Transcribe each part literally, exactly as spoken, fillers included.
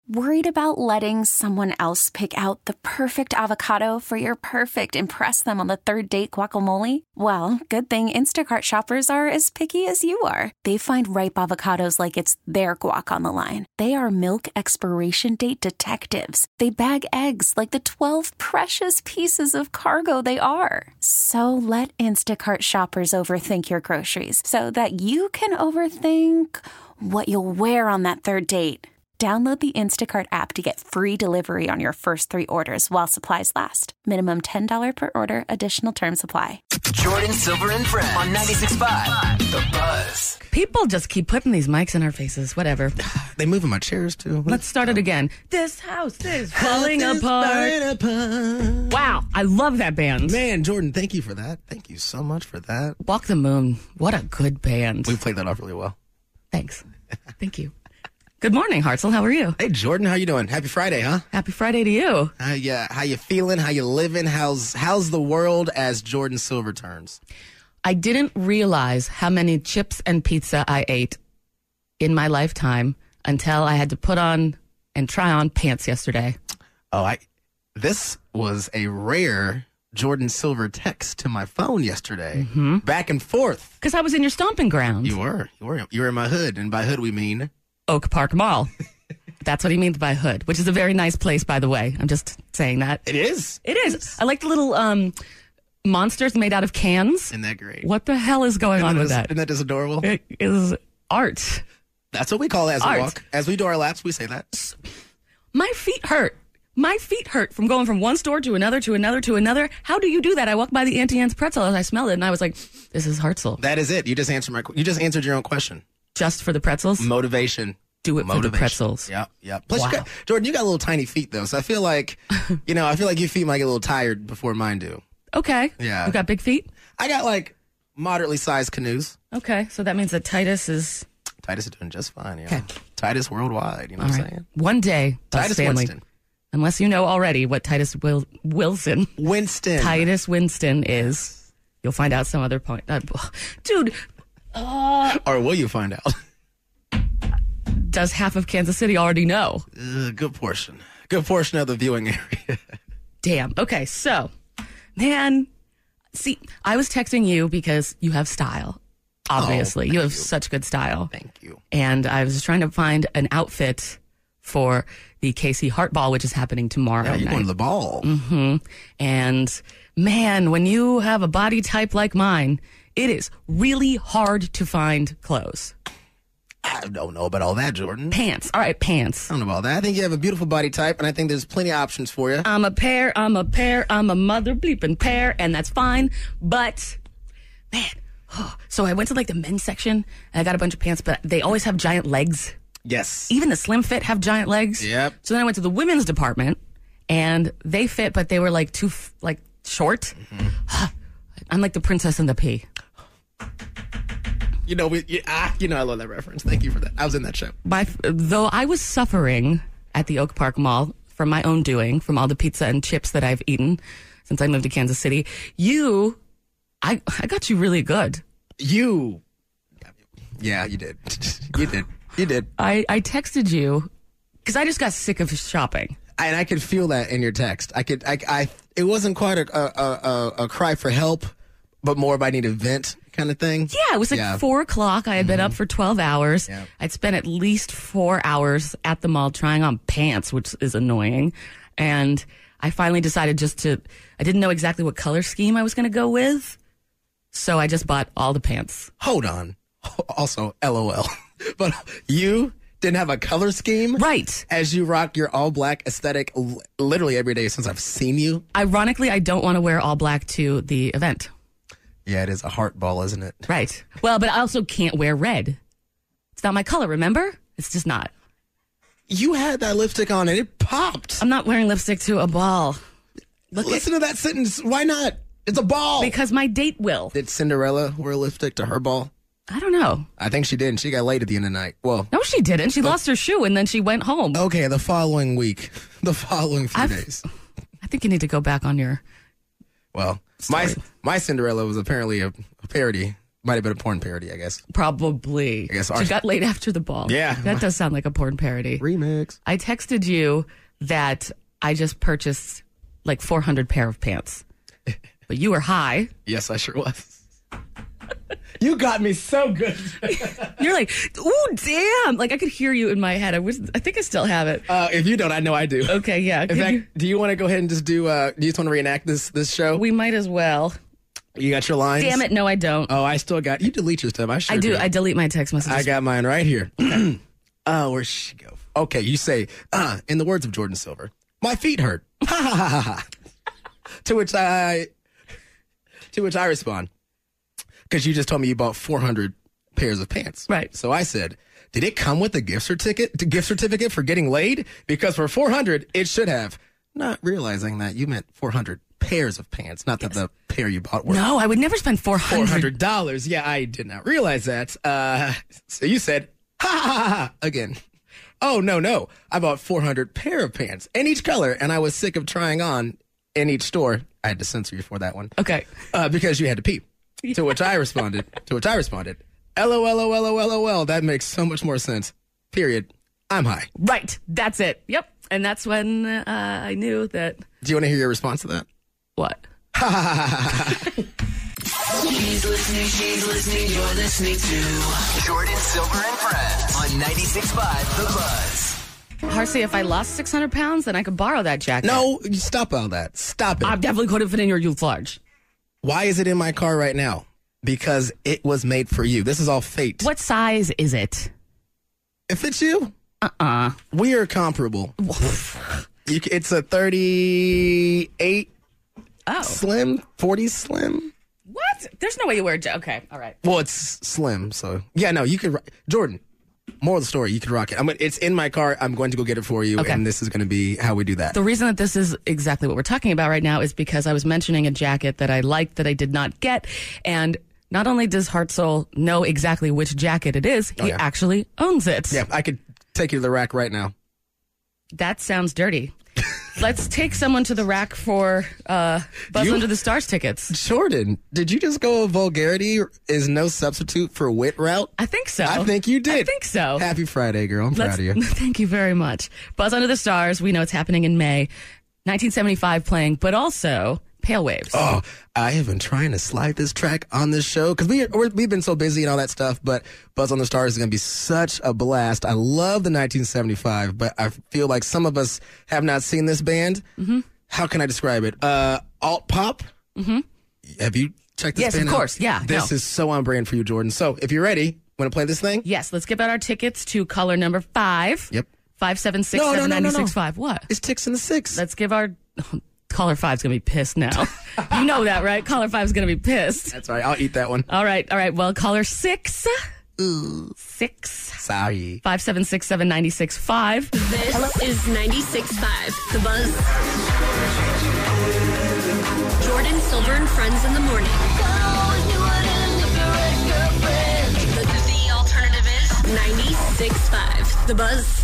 Worried about letting someone else pick out the perfect avocado for your perfect impress them on the third date guacamole? Well, good thing Instacart shoppers are as picky as you are. They find ripe avocados like it's their guac on the line. They are milk expiration date detectives. They bag eggs like the twelve precious pieces of cargo they are. So let Instacart shoppers overthink your groceries so that you can overthink what you'll wear on that third date. Download the Instacart app to get free delivery on your first three orders while supplies last. Minimum ten dollars per order. Additional terms apply. Jordan Silver and Friends on ninety-six point five The Buzz. People just keep putting these mics in our faces. Whatever. They move in my chairs, too. Let's start it again. This house is falling apart. apart. Wow. I love that band. Man, Jordan, thank you for that. Thank you so much for that. Walk the Moon. What a good band. We played that off really well. Thanks. Thank you. Good morning, Hartzell. How are you? Hey, Jordan, how you doing? Happy Friday, huh? Happy Friday to you. How you, how you feeling? How you living? How's how's the world as Jordan Silver turns? I didn't realize how many chips and pizza I ate in my lifetime until I had to put on and try on pants yesterday. Oh, I this was a rare Jordan Silver text to my phone yesterday. Mm-hmm. Back and forth. Because I was in your stomping ground. You were. You were. You were in my hood. And by hood, we mean Oak Park Mall. That's what he means by hood, which is a very nice place, by the way. I'm just saying that. It is. It is. I like the little um, monsters made out of cans. Isn't that great? What the hell is going Isn't on that with just, that? Isn't that just adorable? It is art. That's what we call it as Art. we walk. As we do our laps, we say that. My feet hurt. My feet hurt from going from one store to another, to another, to another. How do you do that? I walked by the Auntie Anne's pretzel and I smelled it, and I was like, this is Hartzell. That is it. You just answered my. You just answered your own question. Just for the pretzels? Motivation. Do it Motivation. for the pretzels. Yep, yep. Plus, Wow. you got, Jordan, you got little tiny feet, though, so I feel like, you know, I feel like your feet might get a little tired before mine do. Okay. Yeah. You got big feet? I got, like, moderately sized canoes. Okay. So that means that Titus is... Titus is doing just fine, yeah. Okay. Titus worldwide, you know All what right. I'm saying? One day, Buzz Titus family, Winston. unless you know already what Titus Wil- Wilson, Winston. Titus Winston is, you'll find out some other point. Uh, dude, uh, Or will you find out? does half of Kansas City already know? Uh, good portion. Good portion of the viewing area. Damn. Okay, so, man, see, I was texting you because you have style. Obviously, Oh, you have thank you. such good style. Thank you. And I was just trying to find an outfit for the K C Hart Ball, which is happening tomorrow Yeah, you're night. going to the ball. Mm-hmm. And man, when you have a body type like mine, it is really hard to find clothes. I don't know about all that, Jordan. Pants. All right, pants. I don't know about that. I think you have a beautiful body type, and I think there's plenty of options for you. I'm a pair, I'm a pair, I'm a mother bleeping pair, and that's fine. But, man, so I went to like the men's section, and I got a bunch of pants, but they always have giant legs. Yes. Even the slim fit have giant legs. Yep. So then I went to the women's department, and they fit, but they were like too f- like short. Mm-hmm. I'm like the princess and the pea. You know, we, you, ah, you know, I love that reference. Thank you for that. I was in that show. My, though I was suffering at the Oak Park Mall from my own doing, from all the pizza and chips that I've eaten since I moved to Kansas City, you, I, I got you really good. You, yeah, you did. You did. You did. I, I texted you because I just got sick of shopping. And I could feel that in your text. I could, I, I it wasn't quite a, a, a, a cry for help, but more of I need a vent kind of thing. Yeah, it was like Yeah. four o'clock. I had been up for twelve hours. Yeah. I'd spent at least four hours at the mall trying on pants, which is annoying. And I finally decided just to, I didn't know exactly what color scheme I was going to go with. So I just bought all the pants. Hold on. Also, LOL. But you didn't have a color scheme? Right. As you rock your all black aesthetic l- literally every day since I've seen you? Ironically, I don't want to wear all black to the event. Yeah, it is a heart ball, isn't it? Right. Well, but I also can't wear red. It's not my color, remember? It's just not. You had that lipstick on and it popped. I'm not wearing lipstick to a ball. Look Listen to that sentence. Why not? It's a ball. Because my date will. Did Cinderella wear lipstick to her ball? I don't know. I think she did, and she got late at the end of the night. Well, No, she didn't. She lost her shoe and then she went home. okay, the following week. The following few I've- days. I think you need to go back on your... Well, my my Cinderella was apparently a, a parody. Might have been a porn parody, I guess. Probably. I guess She ours- got laid after the ball. Yeah. That does sound like a porn parody. Remix. I texted you that I just purchased like four hundred pair of pants. But you were high. Yes, I sure was. You got me so good. You're like, ooh, damn. Like I could hear you in my head. I was, I think I still have it. Uh, if you don't, I know I do. Okay, yeah. In Could fact, you- do you want to go ahead and just do, uh, do you just want to reenact this this show? we might as well. You got your lines? Damn it. No, I don't. Oh, I still got, you delete your stuff. I sure I do. do. I delete my text messages. I got mine right here. Oh, where'd she go? Okay, you say, uh, in the words of Jordan Silver, my feet hurt. Ha ha ha ha ha. To which I, to which I respond, because you just told me you bought four hundred pairs of pants. Right. So I said, did it come with a gift certificate, gift certificate for getting laid? Because for four hundred, it should have. Not realizing that you meant four hundred pairs of pants, not that the pair you bought were No, I would never spend four four hundred. hundred dollars. Yeah, I did not realize that. Uh, so you said, ha ha ha ha, again. Oh, no, no. I bought four hundred pair of pants in each color, and I was sick of trying on in each store. I had to censor you for that one. Okay. Uh, because you had to pee. To which I responded, to which I responded, LOLOLOLOL, that makes so much more sense. Period. I'm high. Right. That's it. Yep. And that's when uh, I knew that. Do you want to hear your response to that? What? She's listening, she's listening, you're listening to Jordan Silver and Friends on ninety-six point five The Buzz. Harsey, if I lost six hundred pounds, then I could borrow that jacket. No, you stop all that. Stop it. I definitely couldn't fit in your youth large. Why is it in my car right now? Because it was made for you. This is all fate. What size is it? If it's you, Uh-uh. we are comparable. You, ca- it's a thirty-eight Oh. slim, forty slim. What? There's no way you wear a jacket. Okay. All right. Well, it's slim, so yeah. No, you could. ro- Jordan, moral of the story: you could rock it. I'm. It's in my car. I'm going to go get it for you, Okay. and this is going to be how we do that. The reason that this is exactly what we're talking about right now is because I was mentioning a jacket that I liked that I did not get. And not only does Hartzell know exactly which jacket it is, he Oh, yeah. actually owns it. Yeah, I could take you to the rack right now. That sounds dirty. Let's take someone to the rack for uh, Buzz You- Under the Stars tickets. Jordan, did you just go vulgarity is no substitute for wit route? I think so. I think you did. I think so. Happy Friday, girl. I'm Let's- proud of you. Thank you very much. Buzz Under the Stars, we know it's happening in May. nineteen seventy-five playing, but also Pale Waves. Oh, I have been trying to slide this track on this show because we, we're, we've been so busy and all that stuff, but Buzz on the Stars is going to be such a blast. I love the nineteen seventy-five, but I feel like some of us have not seen this band. Mm-hmm. How can I describe it? Uh, alt pop? Mm-hmm. Have you checked this Yes, band of out? course. Yeah, This no. is so on brand for you, Jordan. So if you're ready, want to play this thing? Yes, let's give out our tickets to caller number five. Yep. Five seven six No, no, seven no, nine no, no. six five. What? It's Ticks in the Six. Let's give our caller five's gonna be pissed now. You know that, right? Caller five's gonna be pissed. That's right. I'll eat that one. All right, all right. Well, caller six, Ooh. six, Sorry. five seven six seven ninety six five. This is ninety-six point five The Buzz. Jordan Silver and Friends in the morning. The, the alternative is ninety-six point five The Buzz.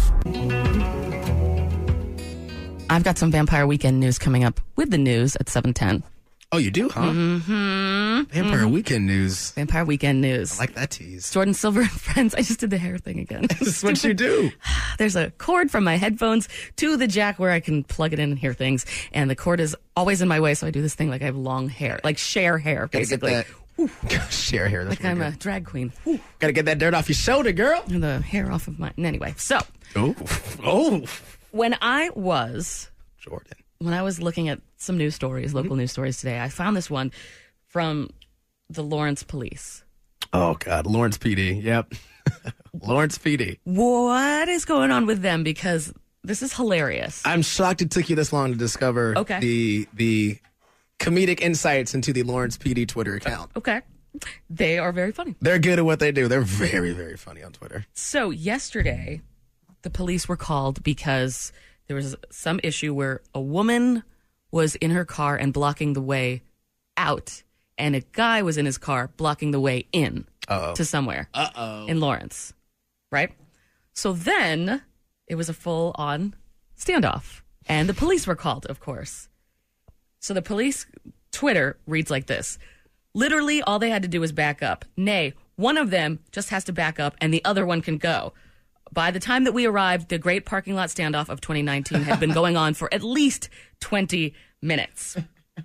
I've got some Vampire Weekend news coming up with the news at seven ten. Oh, you do, huh? Mm-hmm. Vampire Weekend news. Vampire Weekend news. I like that tease. Jordan Silver and Friends. I just did the hair thing again. This is what you do. There's a cord from my headphones to the jack where I can plug it in and hear things. And the cord is always in my way, so I do this thing like I have long hair, like Cher hair, basically. That, share hair. That's Like I'm really a good. drag queen. Whew. Gotta get that dirt off your shoulder, girl. And the hair off of my... Anyway, so Oh, oh, when I was... Jordan. When I was looking at some news stories, local news stories today, I found this one from the Lawrence Police. Oh God, Lawrence P D. Yep, Lawrence P D. What is going on with them? Because this is hilarious. I'm shocked it took you this long to discover Okay. the the comedic insights into the Lawrence P D Twitter account. Okay. They are very funny. They're good at what they do. They're very, very funny on Twitter. So yesterday, the police were called because there was some issue where a woman was in her car and blocking the way out, and a guy was in his car blocking the way in Uh-oh. to somewhere Uh-oh. in Lawrence, right? So then it was a full-on standoff, and the police were called, of course. So the police Twitter reads like this: Literally, all they had to do was back up. Nay, one of them just has to back up and the other one can go. By the time that we arrived, the great parking lot standoff of twenty nineteen had been going on for at least twenty minutes.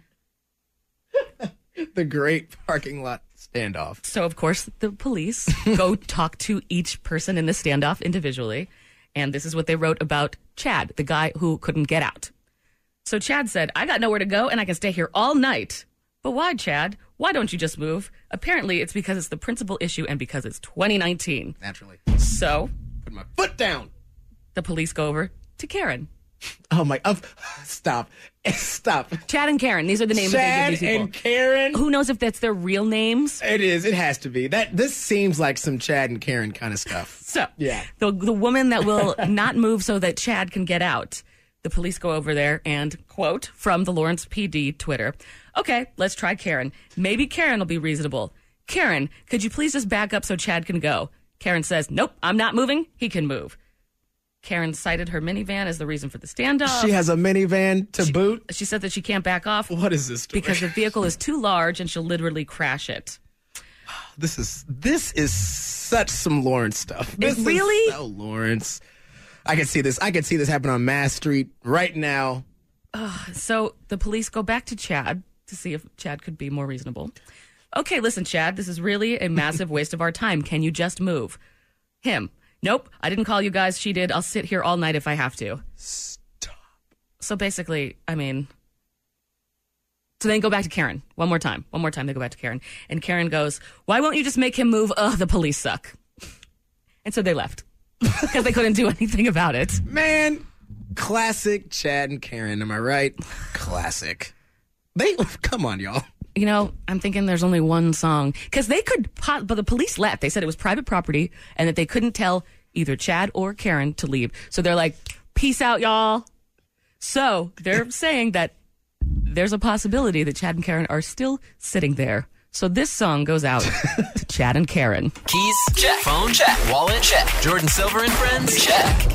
The great parking lot standoff. So, of course, the police go talk to each person in the standoff individually. And this is what they wrote about Chad, the guy who couldn't get out. So Chad said, I got nowhere to go and I can stay here all night. But why, Chad? Why don't you just move? Apparently, it's because it's the principal issue and because it's twenty nineteen. Naturally. So, Put my foot down. the police go over to Karen. Oh, my. Uh, stop. Stop. Chad and Karen. These are the names that Chad they give these people. and Karen. Who knows if that's their real names? It is. It has to be. That This seems like some Chad and Karen kind of stuff. So, Yeah. the, the woman that will not move so that Chad can get out. The police go over there and, quote, from the Lawrence P D Twitter, okay, let's try Karen. Maybe Karen will be reasonable. Karen, could you please just back up so Chad can go? Karen says, nope, I'm not moving. He can move. Karen cited her minivan as the reason for the standoff. She has a minivan to She- boot. She said that she can't back off What is this story? because the vehicle is too large and she'll literally crash it. This is this is such some Lawrence stuff. This is really? so Lawrence. I could see this. I could see this happen on Mass Street right now. So the police go back to Chad to see if Chad could be more reasonable. Okay, listen, Chad, this is really a massive waste of our time. Can you just move? Him. Nope, I didn't call you guys. She did. I'll sit here all night if I have to. Stop. So basically, I mean, so then go back to Karen. One more time. One more time they go back to Karen. And Karen goes, why won't you just make him move? Ugh, the police suck. And so they left because they couldn't do anything about it. Man, classic Chad and Karen. Am I right? Classic. They come on, y'all. You know, I'm thinking there's only one song because they could, pot, but the police left. They said it was private property and that they couldn't tell either Chad or Karen to leave. So they're like, peace out, y'all. So they're saying that there's a possibility that Chad and Karen are still sitting there. So this song goes out to Chad and Karen. Keys? Check. Phone? Check. Wallet? Check. Jordan Silver and Friends? Check.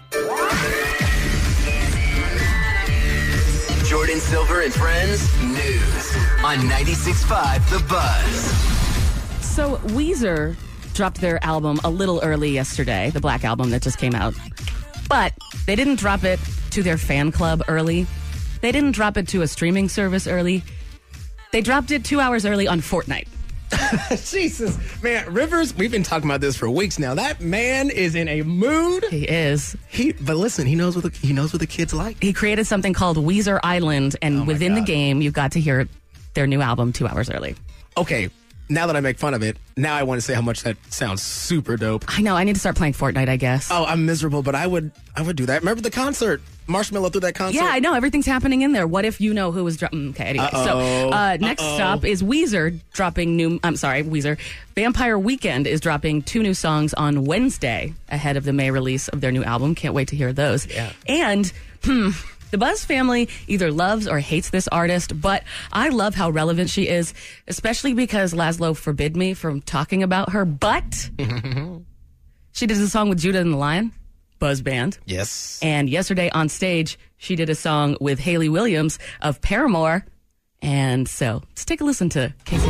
Jordan Silver and Friends News on ninety-six point five The Buzz. So Weezer dropped their album a little early yesterday, the Black Album that just came out. But they didn't drop it to their fan club early. They didn't drop it to a streaming service early. They dropped it two hours early on Fortnite. Jesus, man, Rivers. We've been talking about this for weeks now. That man is in a mood. He is. He, but listen, he knows what the, he knows what the kids like. He created something called Weezer Island, and Oh my within the God. game, you got to hear their new album two hours early. Okay, now that I make fun of it, now I want to say how much that sounds super dope. I know. I need to start playing Fortnite, I guess. Oh, I'm miserable, but I would I would do that. Remember the concert? Marshmello threw that concert. Yeah, I know. Everything's happening in there. What if you know who was dropping? Okay, anyway. Uh-oh. So, uh, next Uh-oh. stop is Weezer dropping new. I'm sorry, Weezer. Vampire Weekend is dropping two new songs on Wednesday ahead of the May release of their new album. Can't wait to hear those. Yeah. And, hmm. The Buzz family either loves or hates this artist, but I love how relevant she is, especially because Laszlo forbid me from talking about her. But she did a song with Judah and the Lion, Buzz Band. Yes. And yesterday on stage, she did a song with Hayley Williams of Paramore. And so let's take a listen to Casey.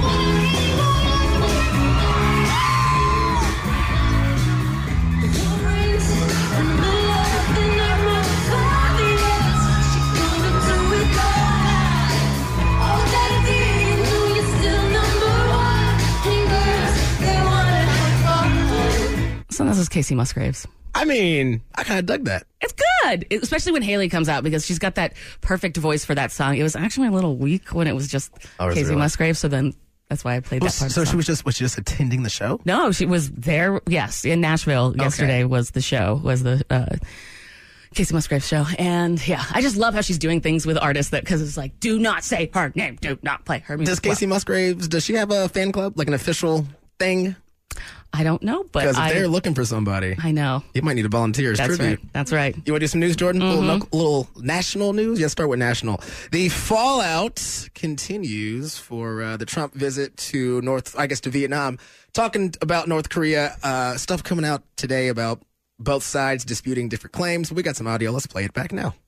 So this is Casey Musgraves. I mean, I kind of dug that. It's good, it- especially when Haley comes out because she's got that perfect voice for that song. It was actually a little weak when it was just Oh, was it Casey really? Musgraves, so then that's why I played that Was- part. so of the she song. was just was she just attending the show? No, she was there. Yes, in Nashville yesterday was the show. Was the uh, Casey Musgraves show, and yeah, I just love how she's doing things with artists that because it's like, do not say her name, do not play her music. Does Casey Musgraves? Does she have a fan club, like an official thing? I don't know, but Because if I, they're looking for somebody, I know. you might need to volunteer as That's tribute. right. That's right. You want to do some news, Jordan? A Mm-hmm. little, no- little national news? Yeah, start with national. The fallout continues for uh, the Trump visit to North, I guess to Vietnam. Talking about North Korea, uh, stuff coming out today about both sides disputing different claims. We got some audio. Let's play it back now.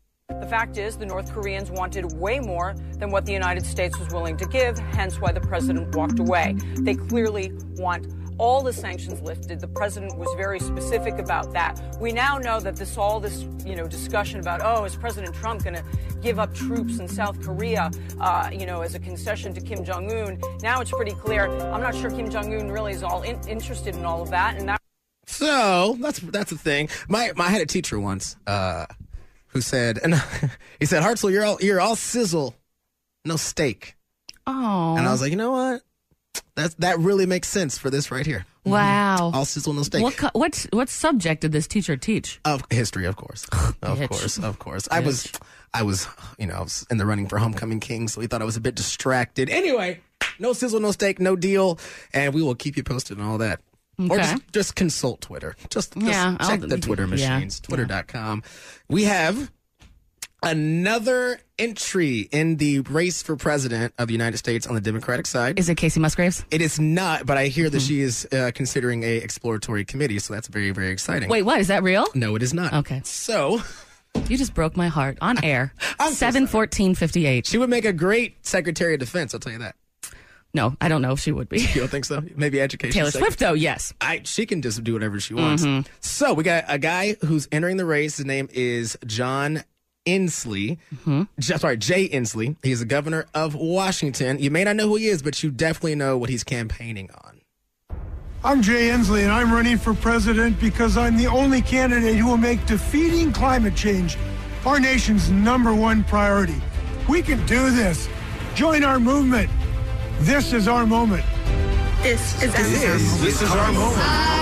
The fact is, the North Koreans wanted way more than what the United States was willing to give, hence why the president walked away. They clearly want all the sanctions lifted. The president was very specific about that. We now know that this all this you know discussion about, oh, is President Trump going to give up troops in South Korea, uh, you know, as a concession to Kim Jong-un? Now it's pretty clear. I'm not sure Kim Jong-un really is all in- interested in all of that, and that. So that's that's the thing. My, my I had a teacher once uh, who said, and he said, Hartzell, you're all you're all sizzle, no steak. Oh, and I was like, you know what? That that really makes sense for this right here. Wow. Mm-hmm. All sizzle, no steak. What co- what what subject did this teacher teach? Of history, of course, of Bitch. course, of course. I was, I was, you know, I was in the running for homecoming king, so we thought I was a bit distracted. Anyway, no sizzle, no steak, no deal, and we will keep you posted on all that. Or Okay. just, just consult Twitter. Just, just Yeah, I'll- check the Twitter yeah, machines, twitter dot com. We have another entry in the race for president of the United States on the Democratic side. Is it Casey Musgraves? It is not, but I hear that she is uh, considering a exploratory committee, so that's very, very exciting. Wait, what? Is that real? No, it is not. Okay. So, You just broke my heart on air. I'm so Seven fourteen fifty eight. she would make a great Secretary of Defense, I'll tell you that. No, I don't know if she would be. You don't think so? Maybe education. Taylor secretary. Swift, though, yes. I, she can just do whatever she wants. Mm-hmm. So we got a guy who's entering the race. His name is John Inslee. Mm-hmm. J- sorry, Jay Inslee. He's the governor of Washington. You may not know who he is, but you definitely know what he's campaigning on. I'm Jay Inslee, and I'm running for president because I'm the only candidate who will make defeating climate change our nation's number one priority. We can do this. Join our movement. This is our moment. This is This, this is our moment.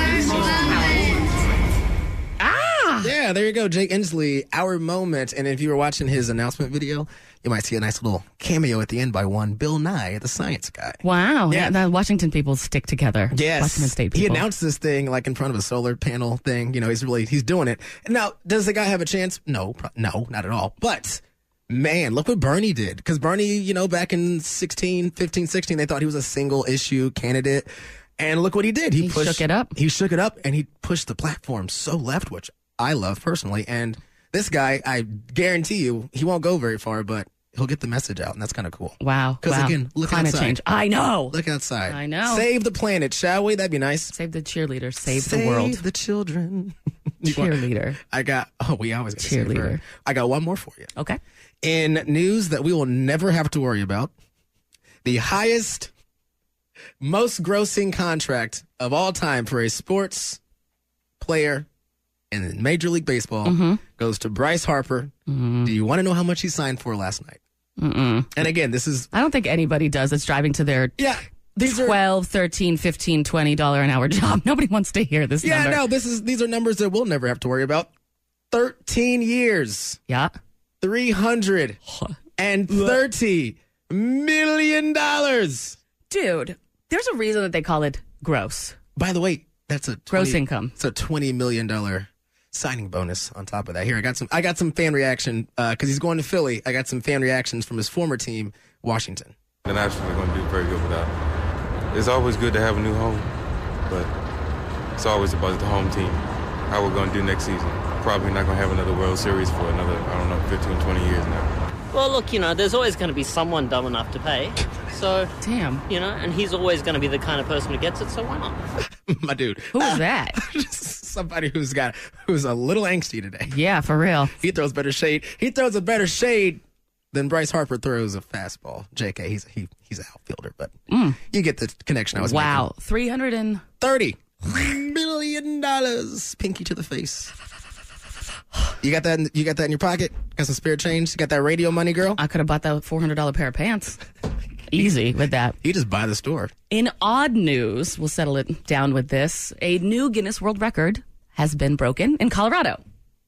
Ah! Yeah, there you go, Jake Inslee, our moment. And if you were watching his announcement video, you might see a nice little cameo at the end by one Bill Nye, the science guy. Wow. Yeah. Yeah. The Washington people stick together. Yes. Washington State He people. announced this thing like in front of a solar panel thing. You know, he's really, he's doing it. And now, does the guy have a chance? No, pro- no, not at all. But man, look what Bernie did. Because Bernie, you know, back in sixteen, fifteen, sixteen, they thought he was a single issue candidate. And look what he did. He, He pushed, shook it up. He shook it up and he pushed the platform so left, which I love personally. And this guy, I guarantee you, he won't go very far, but he'll get the message out. And that's kind of cool. Wow. Because wow. again, look Climate outside. change. I know. Look outside. I know. Save the planet, shall we? That'd be nice. Save the cheerleader. Save, Save the world. the children. You want- Cheerleader. I got, oh, we always got to save her. Cheerleader. I got one more for you. Okay. In news that we will never have to worry about, the highest, most grossing contract of all time for a sports player in Major League Baseball Mm-hmm. goes to Bryce Harper. Do you want to know how much he signed for last night? Mm-mm. And again, this is, I don't think anybody does that's driving to their yeah, these are, twelve, thirteen, fifteen, twenty dollar an hour job. Nobody wants to hear this yeah, number. no, this is, these are numbers that we'll never have to worry about. thirteen years. Yeah. three hundred thirty million dollars. Dude, there's a reason that they call it gross. By the way, that's a Gross twenty income. It's a twenty million dollar signing bonus on top of that. Here, I got some. I got some fan reaction because he's going to Philly. I got some fan reactions from his former team, Washington. The Nationals are going to do very good with that. It's always good to have a new home, but it's always about the home team. How we're going to do next season. Probably not going to have another World Series for another, I don't know, fifteen, twenty years now. Well, look, you know, there's always going to be someone dumb enough to pay. So, Damn. you know, and he's always going to be the kind of person who gets it, so why not? My dude. Who is that? Somebody who's got who's a little angsty today. Yeah, for real. He throws better shade. He throws a better shade than Bryce Harper throws a fastball. J K, he's he he's an outfielder, but you get the connection I was Wow. making. three hundred and thirty million dollars. Pinky to the face. You got that? In, you got that in your pocket? Got some spare change? You got that radio money, girl? I could have bought that four hundred dollar pair of pants. Easy with that. You just buy the store. In odd news, we'll settle it down with this. A new Guinness World Record has been broken in Colorado.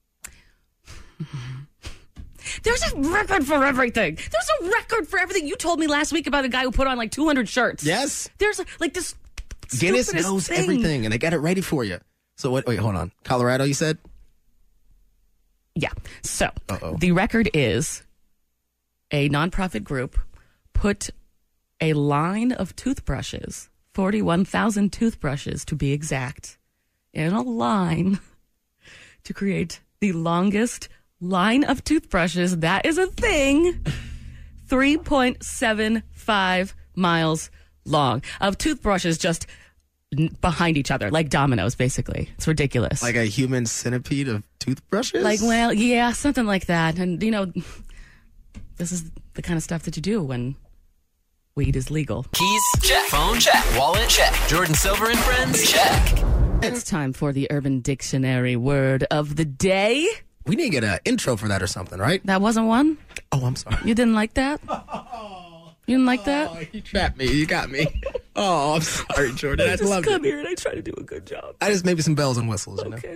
There's a record for everything. There's a record for everything. You told me last week about a guy who put on like two hundred shirts. Yes. There's like this Guinness stupidest knows thing. everything, and they got it ready for you. So what? Wait, hold on. Colorado, you said? Yeah. So Uh-oh. the record is a nonprofit group put a line of toothbrushes, forty-one thousand toothbrushes to be exact, in a line to create the longest line of toothbrushes. That is a thing. three point seven five miles long of toothbrushes just n- behind each other, like dominoes, basically. It's ridiculous. Like a human centipede of toothbrushes? Like, well, yeah, something like that. And, you know, this is the kind of stuff that you do when weed is legal. Keys? Check. Phone? Check. Wallet? Check. Jordan Silver and Friends? Check. It's time for the Urban Dictionary word of the day. We need to get an intro for that or something, right? That wasn't one? Oh, I'm sorry. You didn't like that? You didn't like Oh, that? you trapped me. You got me. Oh, I'm sorry, Jordan. I, I just love come it. here and I try to do a good job. I just maybe some bells and whistles, you know? Okay.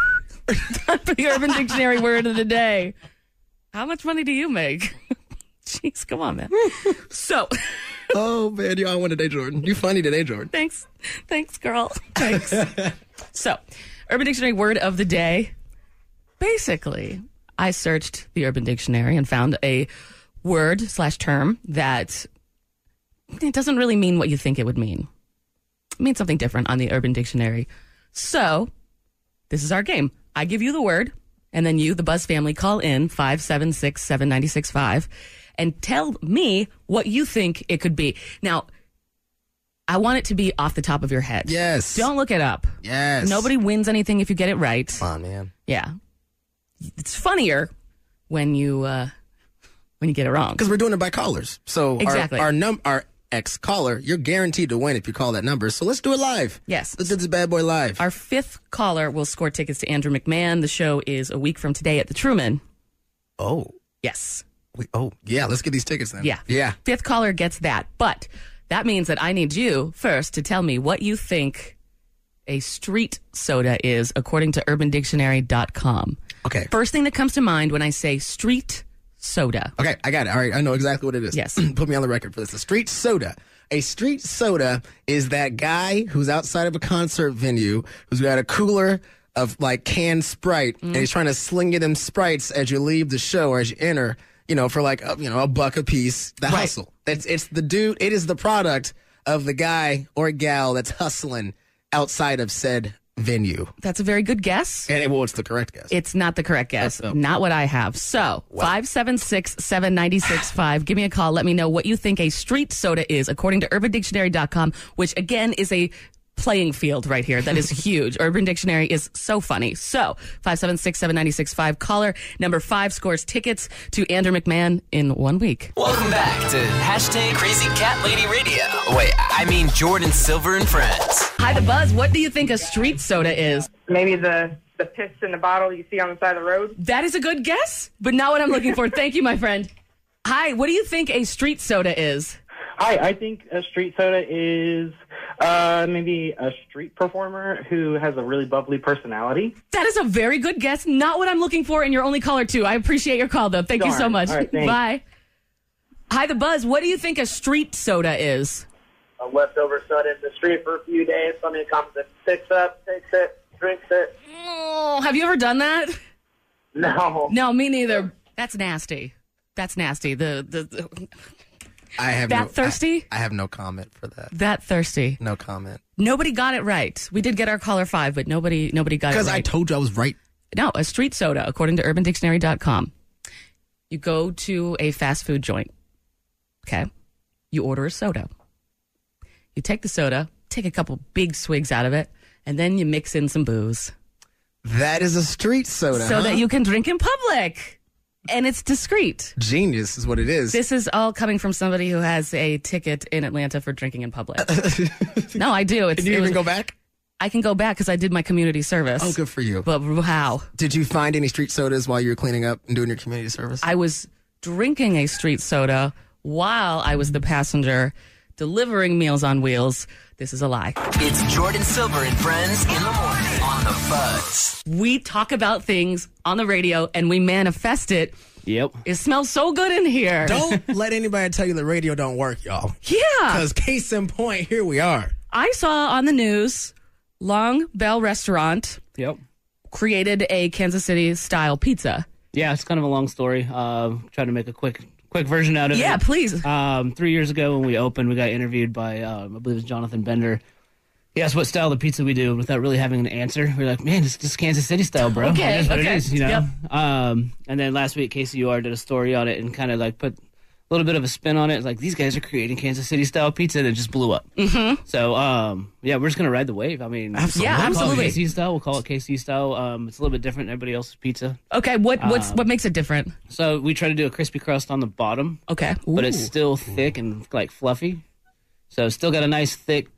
Time for the Urban Dictionary word of the day. How much money do you make? Jeez, come on, man. So... Oh, man, you on one today, Jordan. You funny today, Jordan. Thanks. Thanks, girl. Thanks. So, Urban Dictionary word of the day. Basically, I searched the Urban Dictionary and found a word slash term that it doesn't really mean what you think it would mean. It means something different on the Urban Dictionary. So, this is our game. I give you the word, and then you, the Buzz family, call in five seven six, seven nine six five and tell me what you think it could be. Now, I want it to be off the top of your head. Yes. Don't look it up. Yes. Nobody wins anything if you get it right. Come on, man. Yeah. It's funnier when you uh, when you get it wrong. Because we're doing it by callers. So Exactly. our our, num- our ex-caller, you're guaranteed to win if you call that number. So let's do it live. Yes. Let's do this bad boy live. Our fifth caller will score tickets to Andrew McMahon. The show is a week from today at the Truman. Oh. Yes. We, oh, yeah. Let's get these tickets then. Yeah. Yeah. Fifth caller gets that. But that means that I need you first to tell me what you think a street soda is according to urban dictionary dot com. Okay. First thing that comes to mind when I say street soda. Okay, I got it. All right, I know exactly what it is. Yes. Put me on the record for this. A street soda. A street soda is that guy who's outside of a concert venue who's got a cooler of like canned Sprite, Mm. and he's trying to sling you them Sprites as you leave the show or as you enter, you know, for like, a, you know, a buck a piece. The Right. hustle. It's, it's the dude, it is the product of the guy or gal that's hustling outside of said venue. That's a very good guess. And it, well, it's the correct guess. It's not the correct guess. Oh. Not what I have. So, five seven six, seven nine six five. Give me a call. Let me know what you think a street soda is, according to urban dictionary dot com, which, again, is a playing field right here. That is huge. Urban Dictionary is so funny. So, five seven six, seven nine six five. Caller number five scores tickets to Andrew McMahon in one week. Welcome back to hashtag Crazy Cat Lady Radio. Wait, I mean Jordan Silver and Friends. Hi, The Buzz. What do you think a street soda is? Maybe the, the piss in the bottle you see on the side of the road. That is a good guess, but not what I'm looking for. Thank you, my friend. Hi, what do you think a street soda is? Hi, I think a street soda is uh, maybe a street performer who has a really bubbly personality. That is a very good guess. Not what I'm looking for, and you're only caller two. I appreciate your call, though. Thank you so Darn. much. All right, thanks. Bye. Hi, The Buzz. What do you think a street soda is? A leftover soda in the street for a few days. Somebody comes and picks up, takes it, drinks it. Oh, have you ever done that? No. No, me neither. That's nasty. That's nasty. The the, the I have that no, thirsty? I, I have no comment for that. That thirsty. No comment. Nobody got it right. We did get our caller five, but nobody nobody got it right. Because I told you I was right. No, a street soda, according to urban dictionary dot com. You go to a fast food joint. Okay. You order a soda. You take the soda, take a couple big swigs out of it, and then you mix in some booze. That is a street soda. So huh? that you can drink in public. And it's discreet. Genius is what it is. This is all coming from somebody who has a ticket in Atlanta for drinking in public. No, I do. It's, Did you it even was- go back? I can go back because I did my community service. Oh, good for you. But how? Did you find any street sodas while you were cleaning up and doing your community service? I was drinking a street soda while I was the passenger delivering Meals on Wheels. This is a lie. It's Jordan Silver and Friends in the morning on the Buzz. We talk about things on the radio and we manifest it. Yep. It smells so good in here. Don't let anybody tell you the radio don't work, y'all. Yeah. Because case in point, here we are. I saw on the news Long Bell Restaurant Yep. created a Kansas City style pizza. Yeah, it's kind of a long story. Uh, trying to make a quick quick version out of Yeah, it. please. Um, three years ago when we opened, we got interviewed by, um, I believe it was Jonathan Bender. He asked what style of pizza we do without really having an answer. We're like, man, it's just Kansas City style, bro. Okay, That's what okay. it is, you know? Yep. Um, and then last week, K C U R did a story on it and kind of like put a little bit of a spin on it. It's like, these guys are creating Kansas City style pizza, and it just blew up. Mm-hmm. So, um, yeah, we're just going to ride the wave. I mean, Absolutely. Yeah, we'll call it absolutely. K C U style. We'll call it K C U style. Um, it's a little bit different than everybody else's pizza. Okay, what what's Um, what makes it different? So we try to do a crispy crust on the bottom. Okay. But it's Ooh. still thick and like fluffy. So it's still got a nice thick,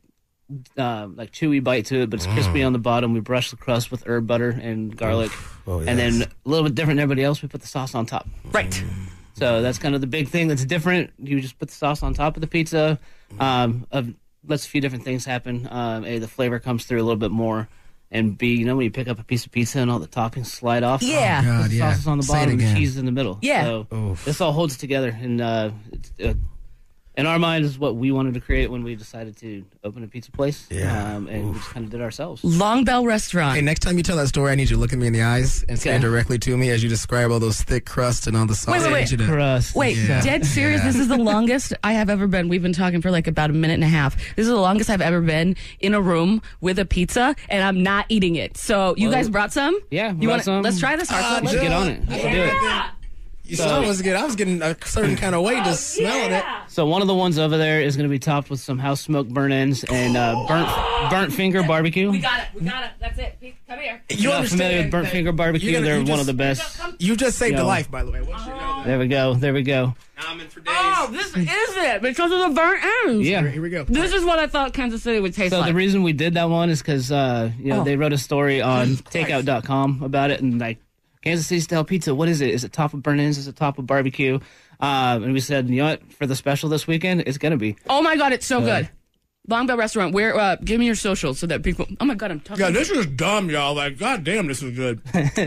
uh, like chewy bite to it, but it's crispy on the bottom. We brush the crust with herb butter and garlic. Oh, And yes. then a little bit different than everybody else, we put the sauce on top. Right. So that's kind of the big thing that's different. You just put the sauce on top of the pizza. Um, of, lets a few different things happen. Um, A, the flavor comes through a little bit more. And B, you know when you pick up a piece of pizza and all the toppings slide off? Yeah. Oh, God, the yeah. sauce is on the Say it bottom and again. cheese is in the middle. Yeah. So Oof. this all holds together. And uh, it's, uh, in our mind is what we wanted to create when we decided to open a pizza place. Yeah. Um, and we just kind of did ourselves. Long Bell Restaurant. Hey, next time you tell that story, I need you to look at me in the eyes and say Okay. directly to me as you describe all those thick crusts and all the sauce. Wait, wait, I wait. need you to- Crust. Wait, Yeah. dead serious? Yeah. This is the longest I have ever been. We've been talking for like about a minute and a half. This is the longest I've ever been in a room with a pizza, and I'm not eating it. So you Well, guys brought some? Yeah, You brought want? some. Let's try this. Harcourt. Let's get on it. Let's do it. You saw I was getting, I was getting a certain kind of way just smelling it. So one of the ones over there is going to be topped with some house smoked burnt ends and uh, burnt burnt finger barbecue. We got it. We got it. That's it. Come here. If you're not familiar with burnt that finger barbecue, you're gonna- they're you one just- of the best. You just saved Yo. a life, by the way. Once you know that. There we go. There we go. I'm in for days. Oh, this is it because of the burnt ends. Yeah. Here, here we go. This is what I thought Kansas City would taste So like. the reason we did that one is because uh, you know Oh. they wrote a story on Jesus takeout dot com about it, and like Kansas City style pizza. What is it? Is it top of burnt ends? Is it top of barbecue? Um, and we said, you know what? For the special this weekend, it's gonna be. Oh my God, it's so good. Long Bell Restaurant. Where? Uh, give me your socials so that people. Oh my God, I'm talking. Yeah, this is dumb, y'all. Like, goddamn, this is good.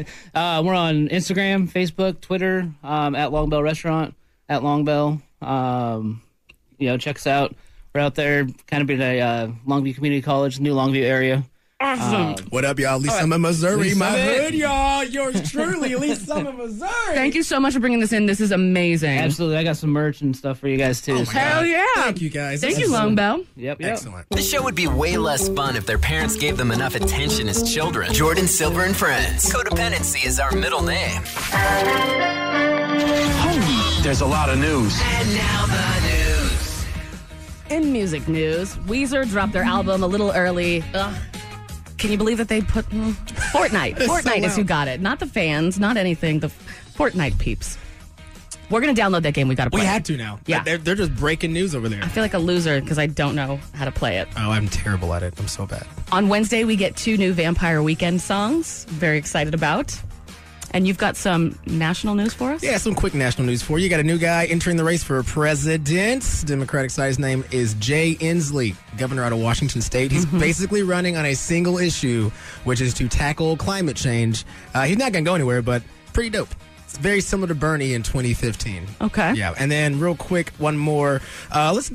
Uh, we're on Instagram, Facebook, Twitter, um, at Long Bell Restaurant, at Long Bell. Um, you know, check us out. We're out there, kind of in a uh, Longview Community College, new Longview area. Awesome. What up, y'all? Lee Summit, Missouri. Lee My Summit. hood, y'all. Yours truly, Lee Summit, Missouri. Thank you so much for bringing this in. This is amazing. Absolutely. I got some merch and stuff for you guys, too. so- Hell yeah. Thank you, guys. Thank This you, is- Long Bell. Yep, yep. Excellent. The show would be way less fun if their parents gave them enough attention as children. Jordan Silver and Friends. Codependency is our middle name. There's a lot of news. And now the news. In music news, Weezer dropped their album a little early. Ugh. Can you believe that they put mm, Fortnite? It's so Fortnite is who loud. got it, not the fans, not anything. The Fortnite peeps. We're gonna download that game. We gotta play. We it. had to now. Yeah. They're, they're just breaking news over there. I feel like a loser because I don't know how to play it. Oh, I'm terrible at it. I'm so bad. On Wednesday, we get two new Vampire Weekend songs. Very excited about. And you've got some national news for us? Yeah, some quick national news for you. You got a new guy entering the race for president. Democratic side, his name is Jay Inslee, governor out of Washington State. He's basically running on a single issue, which is to tackle climate change. Uh, he's not going to go anywhere, but pretty dope. It's very similar to Bernie in twenty fifteen. Okay. Yeah, and then real quick, one more. Uh, let's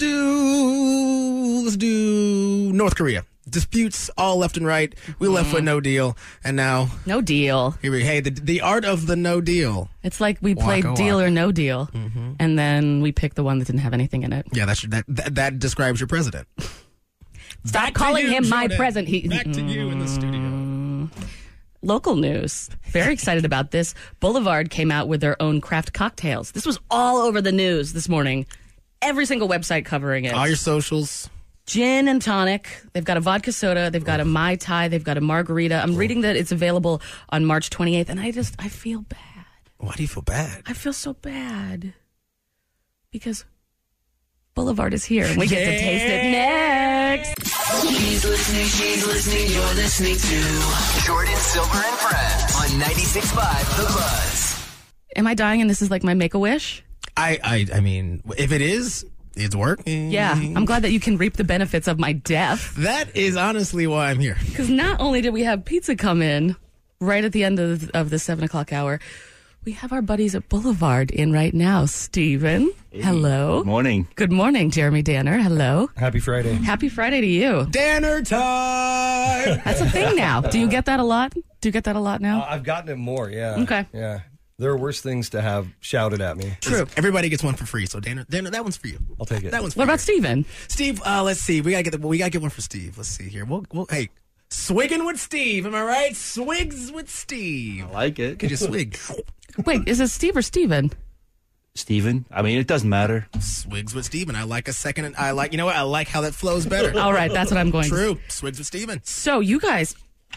do let's do North Korea. Disputes all left and right. We left with no deal, and now No deal. here we. Hey, the the art of the no deal. It's like we played Waka Deal waka. or No Deal, and then we picked the one that didn't have anything in it. Yeah, that's that. That, that describes your president. Stop Back to calling you, him my Jordan. president. He, Back to you in the studio. Local news. Very excited about this. Boulevard came out with their own craft cocktails. This was all over the news this morning. Every single website covering it. All your socials. Gin and tonic. They've got a vodka soda. They've got a Mai Tai. They've got a margarita. I'm reading that it's available on March twenty-eighth, and I just, I feel bad. Why do you feel bad? I feel so bad. Because Boulevard is here, and we get to taste it next. He's listening, she's listening, you're listening to Jordan Silver and Friends on ninety-six point five The Buzz. Am I dying and this is like my Make-A-Wish? I, I, I mean, if it is, it's working. Yeah, I'm glad that you can reap the benefits of my death. That is honestly why I'm here. Because not only did we have pizza come in right at the end of, of the seven o'clock hour, we have our buddies at Boulevard in right now. Steven, hello. Good morning. Good morning, Jeremy Danner. Hello. Happy Friday. Happy Friday to you. Danner time. That's a thing now. Do you get that a lot? Do you get that a lot now? Uh, I've gotten it more, yeah. Okay. Yeah. There are worse things to have shouted at me. True. Everybody gets one for free. So Dana, Dana, that one's for you. I'll take it. That one's for What you. about Steven? Steve, uh, let's see. We gotta get the, we gotta get one for Steve. Let's see here. We'll, we'll hey, swigging with Steve. Am I right? Swigs with Steve. I like it. Could you swig? Wait, is it Steve or Steven? Steven. I mean, it doesn't matter. Swigs with Steven. I like a second. I like. You know what? I like how that flows better. All right, that's what I'm going. True. Swigs with Steven. So you guys.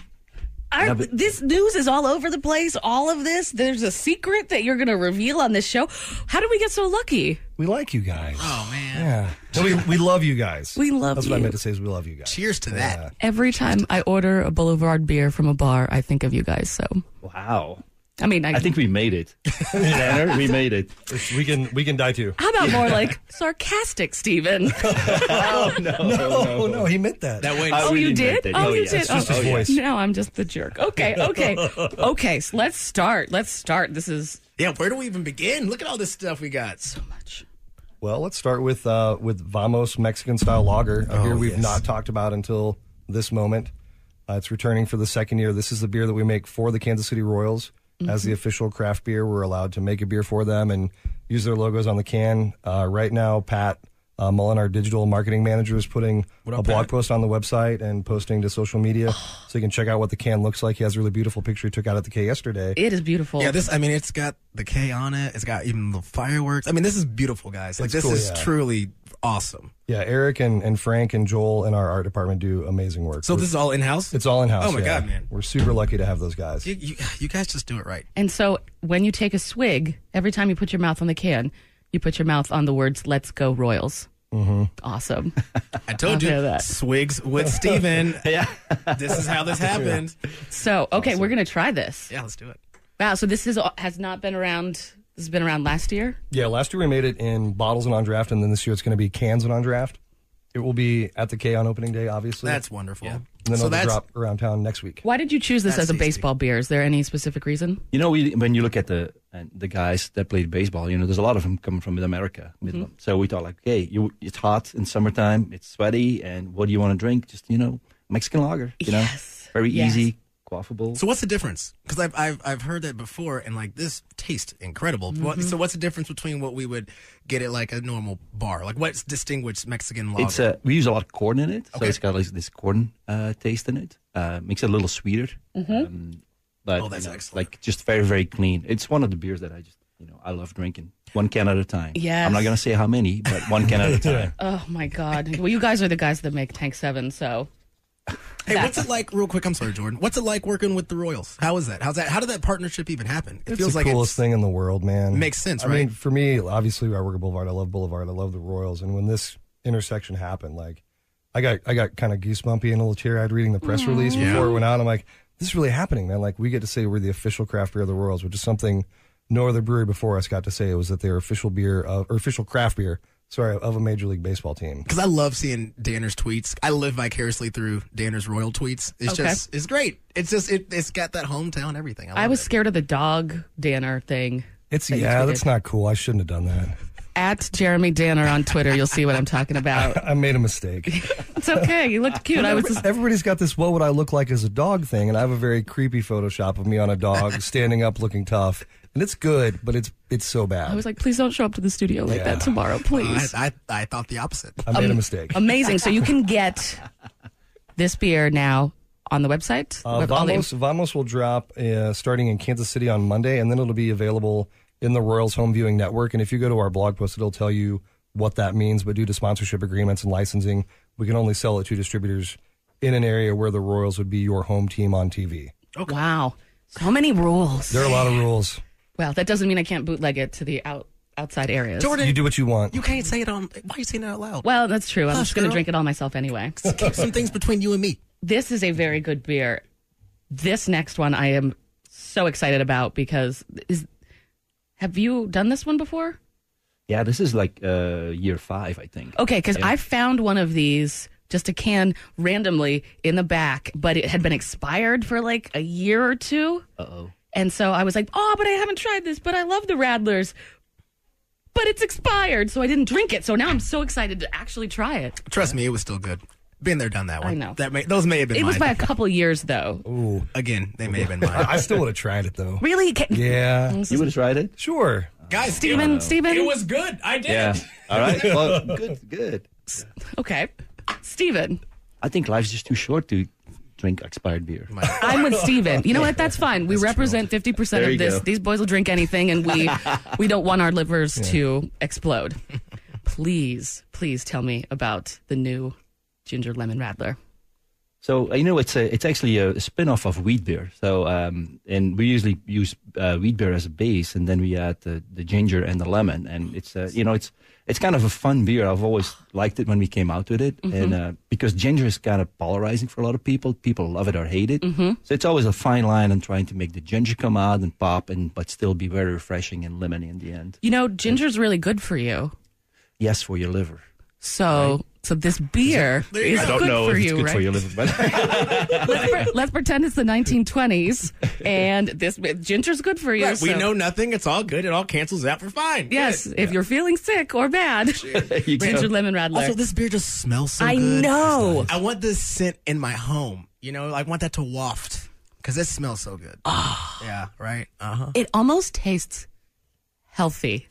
Are, Yeah, but- this news is all over the place. All of this. There's a secret that you're going to reveal on this show. How did we get so lucky? We like you guys. Oh man. Yeah. No, we, we love you guys. We love That's you. what I meant to say is we love you guys. Cheers to Yeah. that. Every time I order a Boulevard beer from a bar, I think of you guys. So, Wow. I mean, I, I think we made it. Tanner, we made it. We can we can die too. how about more like sarcastic, Steven? Oh, no. No, no, he meant that. That way. I Oh, you really did? meant it. Oh, Oh, you yeah. did? It's just oh, his voice. No, I'm just the jerk. Okay, okay. Okay, so let's start. Let's start. This is Yeah. Where do we even begin? Look at all this stuff we got. so much. Well, let's start with uh, with Vamos Mexican style lager, a Oh, beer we've yes. not talked about until this moment. Uh, it's returning for the second year. This is the beer that we make for the Kansas City Royals. As the official craft beer, we're allowed to make a beer for them and use their logos on the can. Uh, right now, Pat uh, Mullen, our digital marketing manager, is putting What a up, blog Pat? post on the website and posting to social media so you can check out what the can looks like. He has a really beautiful picture he took out at the K yesterday. It is beautiful. Yeah, this. I mean, it's got the K on it. It's got even the fireworks. I mean, this is beautiful, guys. Like It's this cool, is yeah. truly awesome. Yeah, Eric and, and Frank and Joel in our art department do amazing work. So We're- this is all in house. it's all in house. Oh my God, man. We're super lucky to have those guys. You, you, you guys just do it right. And so when you take a swig, every time you put your mouth on the can, you put your mouth on the words "Let's go Royals." Mm-hmm. Awesome. I told I'll you, hear that. swigs with Steven. Yeah. This is how this happened. So, okay, we're going to try this. Yeah, let's do it. Wow, so this is has not been around. This has been around last year? Yeah, last year we made it in bottles and on draft, and then this year it's going to be cans and on draft. It will be at the K on opening day, obviously. That's wonderful. And then So it'll that's drop around town next week. Why did you choose this That's as a tasty. baseball beer? Is there any specific reason? You know, we, when you look at the uh, the guys that played baseball, you know, there's a lot of them coming from Mid-America. Mid- So we thought, like, okay, you, it's hot in summertime, it's sweaty, and what do you want to drink? Just, you know, Mexican lager, you know? Yes. Very Yes. easy, quaffable. So what's the difference? Because I've, I've I've heard that before, and like this tastes incredible. What, so what's the difference between what we would get at like a normal bar? Like what's distinguished Mexican lager? It's uh, we use a lot of corn in it, so Okay. it's got like this corn uh, taste in it. Uh, makes it a little sweeter. Um, but Oh, that's you know, excellent. like just very very clean. It's one of the beers that I just you know I love drinking. One can at a time. Yes. I'm not gonna say how many, but one can at a time. Oh, my God. Well, you guys are the guys that make Tank seven, so. Hey, That's- what's it like, real quick? I'm sorry, Jordan. What's it like working with the Royals? How is that? How's that? How did that partnership even happen? It It's feels the like coolest it's, thing in the world, man. Makes sense, I right? mean, for me, obviously, I work at Boulevard. I love Boulevard. I love the Royals. And when this intersection happened, like, I got I got kind of goosebumpy and a little teary-eyed reading the press release Yeah. before it went out. I'm like, this is really happening, man. Like, we get to say we're the official craft beer of the Royals, which is something no other brewery before us got to say. It was that they were official beer, uh, or official craft beer, sorry, of a Major League Baseball team. because I love seeing Danner's tweets. I live vicariously through Danner's Royal tweets. It's Okay. just it's great. It's just it, it's got that hometown everything. I, I love was it. scared of the dog Danner thing. It's, that you yeah, tweeted. that's not cool. I shouldn't have done that. At Jeremy Danner on Twitter, you'll see what I'm talking about. I made a mistake. It's okay. You looked cute. I was just, Everybody's got this what would I look like as a dog thing, and I have a very creepy Photoshop of me on a dog standing up looking tough. And it's good, but it's it's so bad. I was like, please don't show up to the studio like Yeah. that tomorrow, please. I, I I thought the opposite. I made a mistake. Amazing. So you can get this beer now on the website. Uh, With all the- Vamos, Vamos will drop uh, starting in Kansas City on Monday, and then it'll be available in the Royals Home Viewing Network. And if you go to our blog post, it'll tell you what that means. But due to sponsorship agreements and licensing, we can only sell it to distributors in an area where the Royals would be your home team on T V. Wow. So many rules. There are a lot of rules. Well, that doesn't mean I can't bootleg it to the out, outside areas. Jordan, You do what you want. you can't say it on. Why are you saying it out loud? Well, that's true. I'm Hush, just going to girl. drink it all myself anyway. Keep some things between you and me. This is a very good beer. This next one I am so excited about because is have you done this one before? Yeah, this is like uh, year five, I think. Okay, because Yeah. I found one of these, just a can randomly in the back, but it had been expired for like a year or two. Uh-oh. And so I was like, oh, but I haven't tried this, but I love the Radlers. But it's expired, so I didn't drink it. So now I'm so excited to actually try it. Trust me, it was still good. Been there, done that one. I know. That may, those may have been It mine. was by a couple years, though. Ooh. Again, they may have been mine. I, I still would have tried it, though. Really? Can- Yeah. You would have tried it? Sure. Guys, Steven, it, Steven? it was good. I did. Yeah. All right. Well, good, good. Okay. Steven. I think life's just too short to drink expired beer. I'm with Steven. You know what? That's fine. We represent fifty percent There of you this. go. These boys will drink anything, and we we don't want our livers to explode. Please, please tell me about the new Ginger Lemon Radler. So uh, you know, it's a it's actually a, a spin-off of wheat beer. So um, and we usually use uh, wheat beer as a base, and then we add the, the ginger and the lemon, and it's uh, you know it's it's kind of a fun beer. I've always liked it when we came out with it, Mhm. and uh, because ginger is kind of polarizing for a lot of people. People love it or hate it. Mhm. So it's always a fine line on trying to make the ginger come out and pop, and but still be very refreshing and lemony in the end. You know, ginger's really good for you. Yes, for your liver. So, so this beer is I don't good know for if you, it's good right? for your liver, but let's, pre- let's pretend it's the nineteen twenties, and this ginger's good for you. Right, we so- know nothing. It's all good. It all cancels out for fine. Yes, Good. if you're feeling sick or bad, You go. ginger lemon radler. Also, this beer just smells so I good. know. I want this scent in my home. You know, I want that to waft because it smells so good. Yeah, right? Uh-huh. It almost tastes healthy.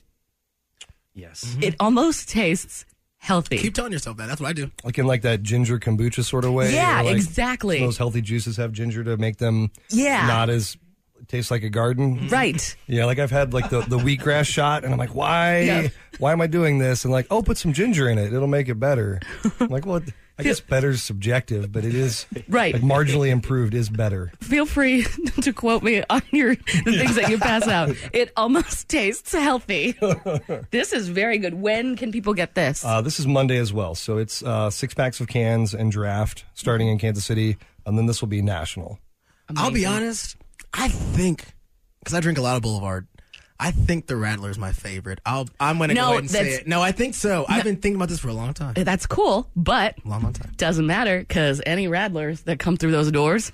yes. It almost tastes healthy. Keep telling yourself that. That's what I do. Like in like that ginger kombucha sort of way. Yeah, or like exactly. Those healthy juices have ginger to make them Yeah. not as taste like a garden. Right. Yeah, like I've had like the, the wheatgrass shot, and I'm like, why? Yeah. Why am I doing this? And like, oh, put some ginger in it; it'll make it better. I'm like, well, I guess better is subjective, but it is Right. Like marginally improved is better. Feel free to quote me on your the things that you pass out. It almost tastes healthy. This is very good. When can people get this? Uh, this is Monday as well, so it's uh, six packs of cans and draft starting in Kansas City, and then this will be national. I'll be honest. I think, because I drink a lot of Boulevard, I think the Radler is my favorite. I'll, I'm going to No, go ahead and say that's- it. No, I think so. I've been thinking about this for a long time. That's cool, but Long, long time. doesn't matter because any Radlers that come through those doors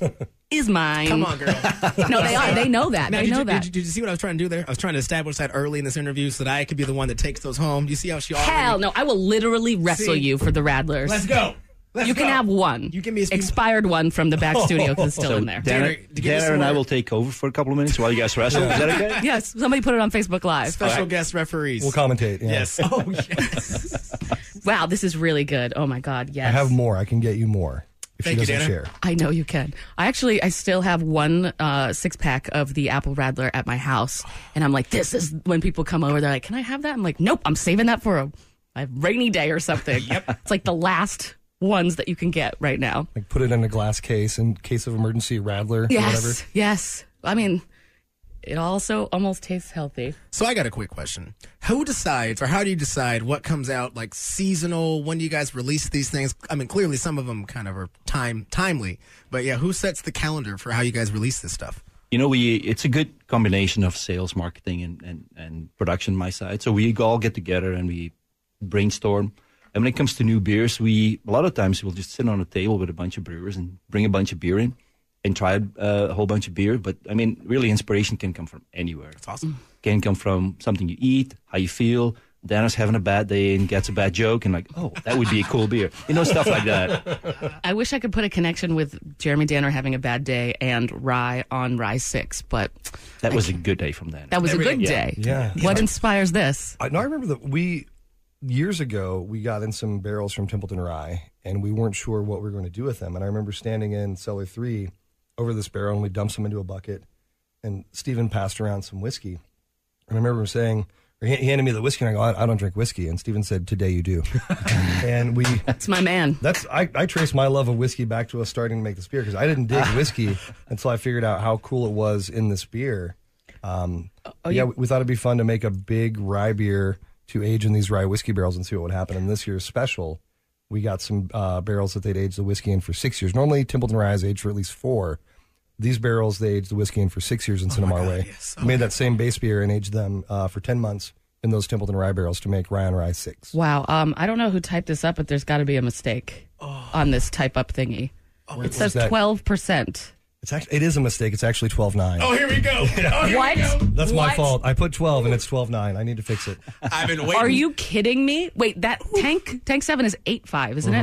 is mine. Come on, girl. No, they are. They know that. Now, they did know you, that. Did you, did you see what I was trying to do there? I was trying to establish that early in this interview so that I could be the one that takes those home. Do you see how she already... Hell no! I will literally wrestle See? you for the Radlers. Let's go. Let's you can go. have one. You give me a speed- expired one from the back studio because it's still So in there. Dana, Dana, give us Dana and I some will take over for a couple of minutes while you guys wrestle. Is that okay? Yes, somebody put it on Facebook Live. Special guest referees. We'll commentate. Yeah. Yes. Oh, yes. Wow, this is really good. Oh my God, yes. I have more. I can get you more if Thank you, she doesn't Dana. share. I know you can. I actually, I still have one uh, six pack of the Apple Radler at my house, and I'm like, this is when people come over. They're like, "Can I have that?" I'm like, "Nope, I'm saving that for a, a rainy day or something." Yep. It's like the last ones that you can get right now. Like put it in a glass case in case of emergency, Radler, Yes, whatever. yes. I mean, it also almost tastes healthy. So I got a quick question. Who decides, or how do you decide what comes out, like seasonal? When do you guys release these things? I mean, clearly some of them kind of are time timely, but yeah, who sets the calendar for how you guys release this stuff? You know, we it's a good combination of sales, marketing, and, and, and production on my side. So we all get together and we brainstorm. And when it comes to new beers, we a lot of times we'll just sit on a table with a bunch of brewers and bring a bunch of beer in and try uh, a whole bunch of beer. But I mean, really, inspiration can come from anywhere. That's awesome. Can come from something you eat, how you feel. Dana's having a bad day and gets a bad joke, and like, oh, that would be a cool beer. You know, stuff like that. I wish I could put a connection with Jeremy Danner having a bad day and Rye on Rye six, but That was a good day from Dana. that was a good Yeah. day. Yeah. What inspires this? I, no, I remember that we years ago we got in some barrels from Templeton Rye, and we weren't sure what we were going to do with them. And I remember standing in cellar three over this barrel, and we dumped some into a bucket. And Stephen passed around some whiskey, and I remember him saying, or he he handed me the whiskey, and I go, I, I don't drink whiskey. And Stephen said, today you do. And we That's my man. That's I, I trace my love of whiskey back to us starting to make this beer because I didn't dig whiskey until I figured out how cool it was in this beer. Um, Oh, yeah, you- we, we thought it'd be fun to make a big rye beer to age in these rye whiskey barrels and see what would happen. And this year's special, we got some uh, barrels that they'd age the whiskey in for six years. Normally, Templeton Rye is aged for at least four. These barrels, they aged the whiskey in for six years and sent them our way. yes. We made that same base beer and aged them uh, for ten months in those Templeton Rye barrels to make Rye on Rye six. Wow. Um, I don't know who typed this up, but there's got to be a mistake on this type up thingy. it says that? twelve percent. It's actually, it is a mistake. It's actually twelve nine. Oh, here we go. Oh, here What? we go. That's my What? fault. I put twelve and it's twelve nine. I need to fix it. I've been waiting. Are you kidding me? Wait, that tank tank seven is eight five, isn't it?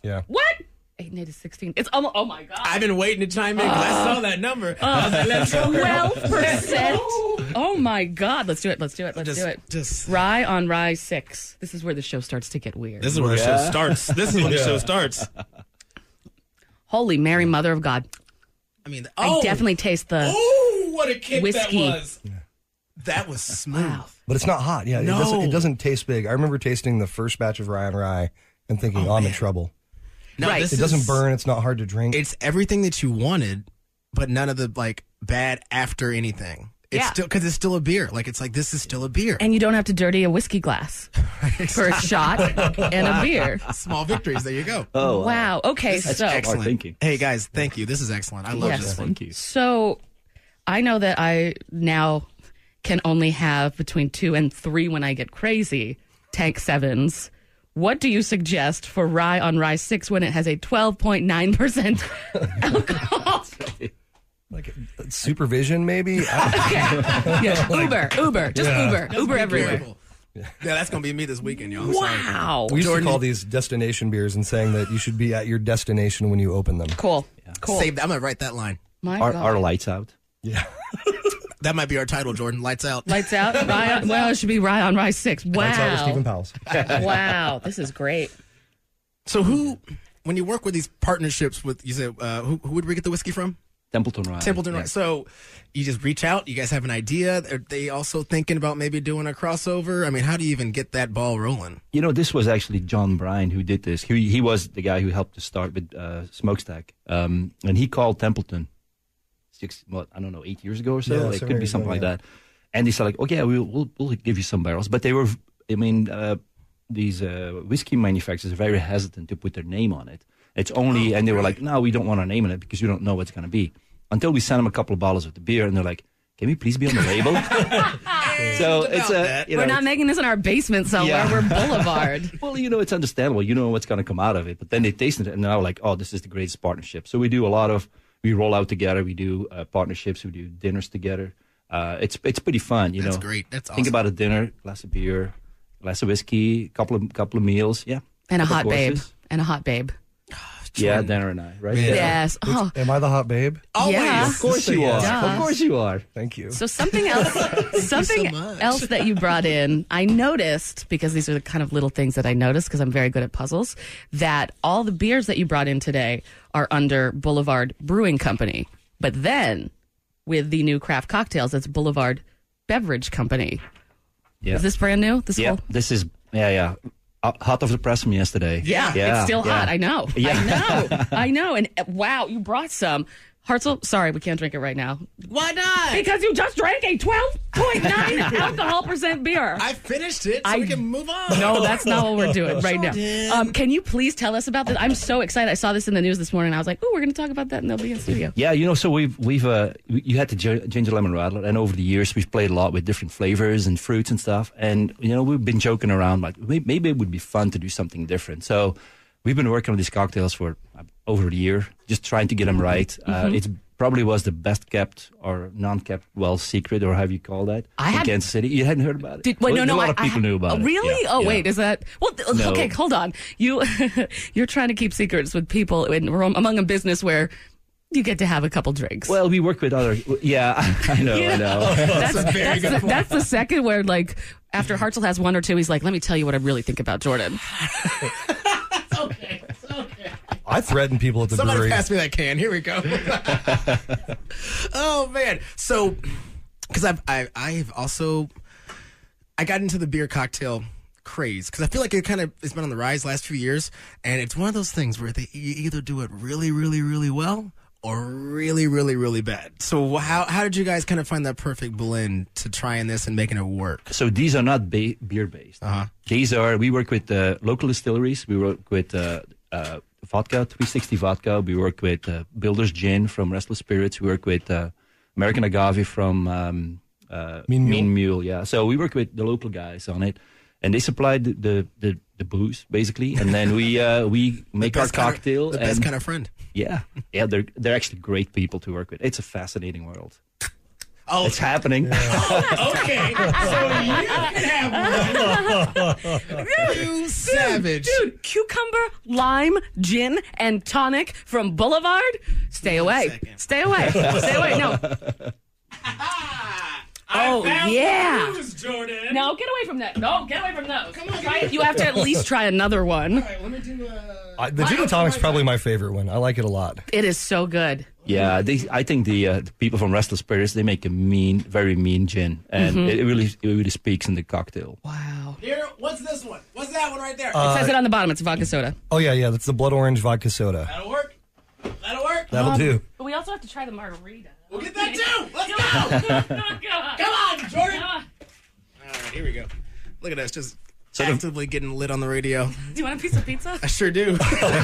Yeah. What? eight and eight is sixteen. It's almost, oh my God. I've been waiting to chime in because I saw that number. Uh, Let's go. twelve percent. Oh my God. Let's do it. Let's do it. Let's Just- do it. just- Rye on Rye six. This is where the show starts to get weird. This is where the show starts. This is when the show starts. Holy Mary, Mother of God. I mean, I oh. definitely taste the Oh, what a kick whiskey. that was. That was smooth. But it's not hot. Yeah, No. it, doesn't, it doesn't taste big. I remember tasting the first batch of Rye on Rye and thinking, oh, I'm in trouble. No, Right. this It doesn't is- burn. It's not hard to drink. It's everything that you wanted, but none of the like bad after anything. It's Yeah. still because it's still a beer. Like it's like this is still a beer. And you don't have to dirty a whiskey glass for a shot and a beer. Small victories. There you go. Oh, Wow. Okay, This is so excellent. thinking. Hey guys, thank you. This is excellent. I love Yes. this one. Thank you. So I know that I now can only have between two and three when I get crazy tank sevens. What do you suggest for Rye on Rye six when it has a twelve point nine percent alcohol? like uh, supervision, maybe? Okay. Yeah. Uber, Uber, just Yeah. Uber, Uber everywhere. Yeah, that's gonna be me this weekend, y'all. I'm sorry. Wow. We used Jordan- to call these destination beers and saying that you should be at your destination when you open them. Cool. Cool. Save that. I'm gonna write that line. My Our, God. our lights out. Yeah. That might be our title, Jordan. Lights out. Lights out. Rye on, well, it should be Rye on Rye six. Wow. That's out with Stephen Powell's. Wow. This is great. So who, when you work with these partnerships with, you said, uh, who, who would we get the whiskey from? Templeton Rye. Templeton yeah. Rye. So you just reach out. You guys have an idea. Are they also thinking about maybe doing a crossover? I mean, how do you even get that ball rolling? You know, this was actually John Bryan who did this. He he was the guy who helped to start with uh, Smokestack, um, and he called Templeton six, what I don't know, eight years ago or so. Yeah, it seven could be years something ago, like yeah. that. And they said like, okay, we'll, we'll we'll give you some barrels, but they were, I mean, uh, these uh, whiskey manufacturers are very hesitant to put their name on it. It's only, Oh, and they were really? like, no, we don't want our name on it because we don't know what's going to be. Until we sent them a couple of bottles of the beer, and they're like, can we please be on the label? So it's a, you know, We're not making this in our basement somewhere. Yeah. We're Boulevard. well, you know, it's understandable. You know what's going to come out of it. But then they tasted it, and now like, oh, this is the greatest partnership. So we do a lot of, we roll out together. We do uh, partnerships. We do dinners together. Uh, it's it's pretty fun. You That's know, great. That's Think awesome. about a dinner, glass of beer, glass of whiskey, couple of couple of meals. Yeah, And a couple hot of babe. courses. And a hot babe. Yeah, Dana and I, right? Yeah. Yes. Oh, Am I the hot babe? Always. Yeah. Of course you are. Duh. Of course you are. Thank you. so something else something much. else that you brought in, I noticed, because these are the kind of little things that I noticed because I'm very good at puzzles, that all the beers that you brought in today are under Boulevard Brewing Company. But then with the new craft cocktails, it's Boulevard Beverage Company. Yeah. Is this brand new? This Yeah, whole this is yeah, yeah. Uh, hot off the press from yesterday. Yeah, yeah it's still yeah. hot. I know. Yeah. I know. I know. And uh, wow, you brought some. Hartzell, sorry, we can't drink it right now. Why not? Because you just drank a twelve point nine alcohol percent beer. I finished it, so I- we can move on. No, that's not what we're doing right now. Jordan. Um, can you please tell us about this? I'm so excited. I saw this in the news this morning. I was like, oh, we're going to talk about that and they'll be in studio. Yeah, you know, so we've we've uh, you had the gi- ginger lemon radler, and over the years we've played a lot with different flavors and fruits and stuff, and you know we've been joking around like may- maybe it would be fun to do something different. So we've been working on these cocktails for uh, over a year, just trying to get them right. Uh, Mhm. it's probably was the best kept or non kept well secret, or however you call that, I in had- Kansas City. You hadn't heard about it? Did, wait, Well, no, no. a lot I, of people I, knew about oh, it. Really? Yeah, oh, yeah. wait. Is that? Well, th- No. okay. Hold on. You you're trying to keep secrets with people in, among a business where you get to have a couple drinks. Well, we work with other. Yeah, I know, You I know. That's, That's a very that's good the, point. that's the second where, like, after Hartzell has one or two, he's like, let me tell you what I really think about Jordan. okay. Okay. I threaten people at the Somebody brewery. pass me that can. Here we go. Oh man. So, because I've I, I've also I got into the beer cocktail craze because I feel like it kind of has been on the rise last few years, and it's one of those things where they you either do it really, really, really well or really, really, really bad. So how how did you guys kind of find that perfect blend to trying this and making it work? So these are not ba- beer based. Uh-huh. These are we work with uh, local distilleries. We work with uh, uh, vodka, three sixty vodka. We work with uh, Builder's Gin from Restless Spirits. We work with uh, American Agave from um, uh, Mean Mule. Mule. Yeah. So we work with the local guys on it, and they supply the the, the, the booze basically, and then we uh, we make our best kind of- cocktail. the best and- kind of friend. Yeah, yeah. They're they're actually great people to work with. It's a fascinating world. Oh, it's happening. Okay, so you can have one. You savage. Dude, dude, cucumber, lime, gin, and tonic from Boulevard? Stay away. second. Stay away. Stay away. No. Oh, yeah. News, Jordan. No, get away from that. No, get away from those. Come on, try it. You have to at least try another one. All right, let me do uh, I, the gin and tonic's probably my favorite one. I like it a lot. It is so good. Yeah, they, I think the, uh, the people from Restless Spirits, they make a mean, very mean gin, and Mhm. it really, it really speaks in the cocktail. Wow. Here, what's this one? What's that one right there? Uh, It says it on the bottom. It's vodka soda. Oh, yeah, yeah. That's the blood orange vodka soda. That'll work. That'll work. That'll Um, do. But we also have to try the margarita. We'll get that too. Let's go. Come on, Jordan. All right, here we go. Look at us, just So the- actively getting lit on the radio. Do you want a piece of pizza? I sure do.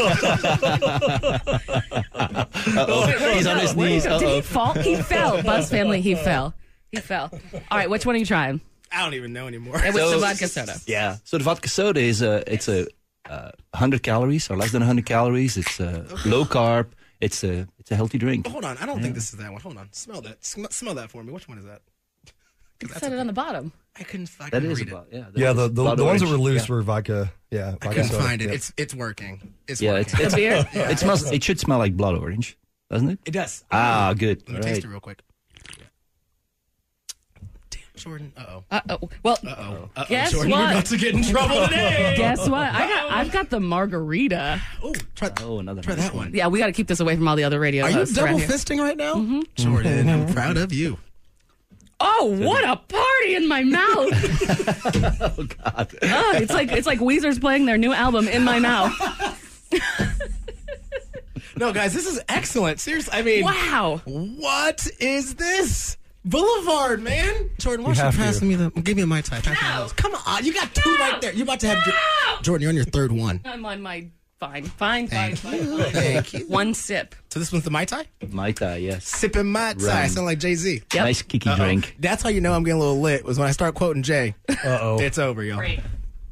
Uh-oh. He's on his knees. Did he Uh-oh. fall? He fell. Buzz family, he fell. He fell. All right, which one are you trying? I don't even know anymore. And with So- the vodka soda. Yeah. So the vodka soda is a, it's a uh, one hundred calories or less than one hundred calories. It's uh, low carb. It's a, it's a healthy drink. Hold on, I don't think this is that one. Hold on, smell that. Sm- smell that for me. Which one is that? It said it on the bottom. I couldn't. I That couldn't is read about, it. yeah. that Yeah, is the, the, blood the ones that orange. were loose Yeah. were vodka. Yeah, I vodka couldn't soda. find it. Yeah. It's it's working. It's Yeah, working. it's, it's, The beer? Yeah, it smells. It should smell like blood orange, doesn't it? It does. Ah, good. Let me All taste right. it real quick. Damn, Jordan. Uh oh. Uh oh. Well, Uh oh. Uh oh. guess Jordan, what? you're about to get in trouble today. Guess what? I got. I've got the margarita. Oh, try, Oh, another try nice that one. Yeah, we got to keep this away from all the other radio Are you hosts double around here. fisting right now? Jordan, I'm proud of you. Oh, what a party in my mouth! Oh God. Oh, it's like it's like Weezer's playing their new album in my mouth. No, guys, this is excellent. Seriously, I mean, Wow. what is this? Boulevard, man. Jordan, why You don't have you pass to. me the? Give me my type. Pass me those. Come on, you got two right there. You're about to have. your- Jordan, you're on your third one. I'm on my fine, fine, fine, Thank fine. you. fine. Thank you. One sip. So this one's the Mai Tai? Mai Tai, yes. Sipping Mai Tai. I Right. sound like Jay-Z. Yep. Nice kiki Uh-oh. drink. That's how you know I'm getting a little lit, was when I start quoting Jay. Uh-oh. It's over, y'all. Great.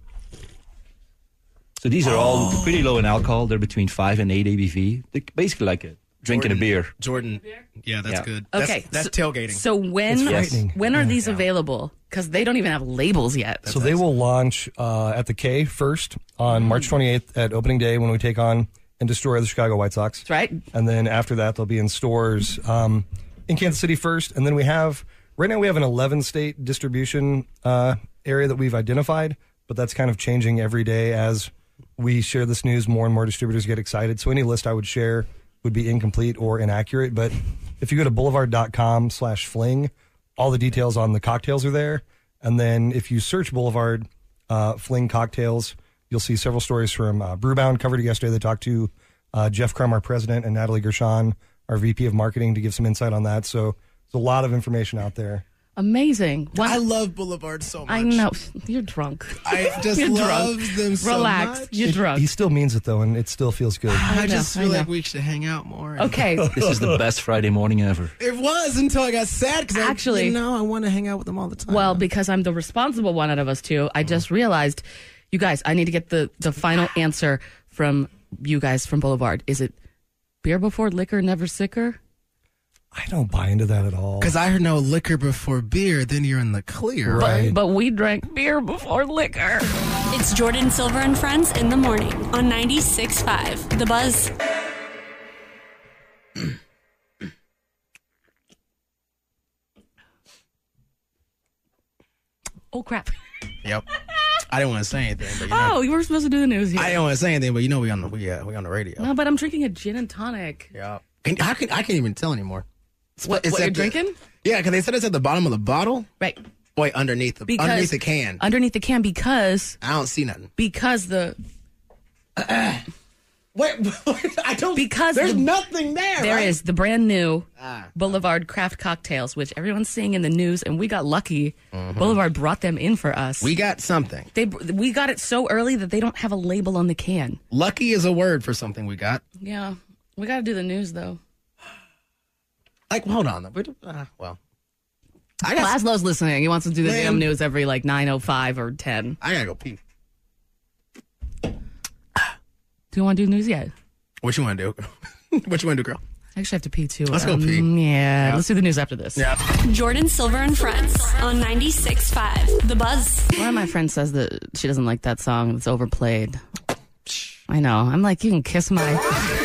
So these are all Oh. pretty low in alcohol. They're between five and eight A B V. They're basically like a drinking a beer. Jordan. Yeah, that's Yeah. good. That's, Okay, That's so- tailgating. So when It's frightening. when are these available? Because they don't even have labels yet. So they will launch uh, at the K first on March twenty-eighth at opening day when we take on and destroy the Chicago White Sox. That's right. And then after that, they'll be in stores um, in Kansas City first. And then we have, right now, we have an eleven state distribution uh, area that we've identified, but that's kind of changing every day as we share this news. More and more distributors get excited. So any list I would share would be incomplete or inaccurate. But if you go to boulevard.com slash fling, all the details on the cocktails are there. And then if you search Boulevard uh, Fling cocktails, you'll see several stories from uh, Brewbound. Covered it yesterday. They talked to uh, Jeff Crum, our president, and Natalie Gershon, our V P of marketing, to give some insight on that. So there's a lot of information out there. Amazing. One- I love Boulevard so much. I know. You're drunk. I just You're love drunk. them so Relax. much. You're It- drunk. He still means it, though, and it still feels good. I, I just know, feel I like know. we should hang out more. Okay. This is the best Friday morning ever. It was until I got sad because Actually- I, you know, I want to hang out with them all the time. Well, because I'm the responsible one out of us two, I just realized, you guys, I need to get the, the final answer from you guys from Boulevard. Is it beer before liquor, never sicker? I don't buy into that at all. Because I heard no liquor before beer, then you're in the clear. Right. But we drank beer before liquor. It's Jordan Silver and Friends in the morning on ninety-six point five The Buzz. Oh, crap. Yep. I didn't want to say anything, but you know, Oh, you were supposed to do the news here. I didn't want to say anything, but you know we on the we uh, we on the radio. No, but I'm drinking a gin and tonic. Yeah. Can, I can I can't even tell anymore. It's- What, it's what at you're the- drinking? Yeah, because they said it's at the bottom of the bottle. Right. Wait, underneath the Because underneath the can. Underneath the can because I don't see nothing. because the Wait, I don't. because There's the- nothing there. there right? is the brand new Ah. Boulevard craft cocktails, which everyone's seeing in the news, and we got lucky. Boulevard brought them in for us. We got something. They we got it so early that they don't have a label on the can. Lucky is a word for something we got. Yeah, we got to do the news though. Like, hold on. We do- Uh, well, I got. Laszlo's listening. He wants to do the Man. damn news every like nine oh five or ten. I gotta go pee. Do you want to do news yet? What you want to do? What you want to do, girl? I actually have to pee too. Let's go Um, pee. Yeah, Yeah. let's do the news after this. Yeah. Jordan Silver and Friends on ninety-six point five The Buzz. One of my friends says that she doesn't like that song. It's overplayed. I know. I'm like, you can kiss my...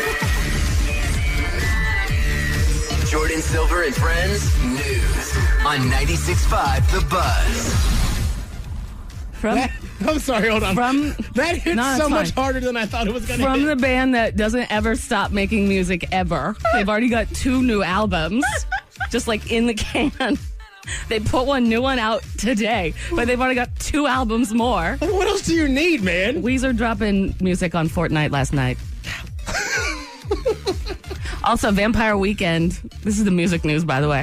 Jordan Silver and Friends News on ninety-six point five The Buzz. From, That- I'm sorry, hold on. From that hit No, it's so much fine. harder than I thought it was going to From hit. the band that doesn't ever stop making music ever. They've already got two new albums, just like in the can. They put one new one out today, but they've already got two albums more. What else do you need, man? Weezer dropping music on Fortnite last night. Also, Vampire Weekend. This is the music news, by the way.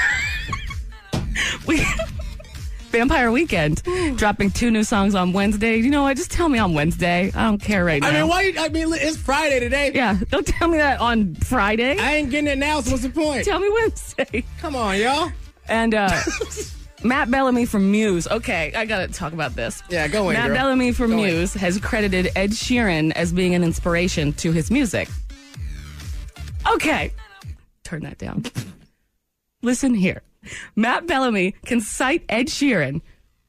we Vampire Weekend dropping two new songs on Wednesday. You know what? Just tell me on Wednesday. I don't care right now. I mean, why? I mean, it's Friday today. Yeah, don't tell me that on Friday. I ain't getting it now, so what's the point? Tell me Wednesday. Come on, y'all. And uh, Matt Bellamy from Muse. Okay, I gotta talk about this. Yeah, go in, Matt girl. Bellamy from Go in. Muse has credited Ed Sheeran as being an inspiration to his music. Okay, turn that down. Listen here. Matt Bellamy can cite Ed Sheeran,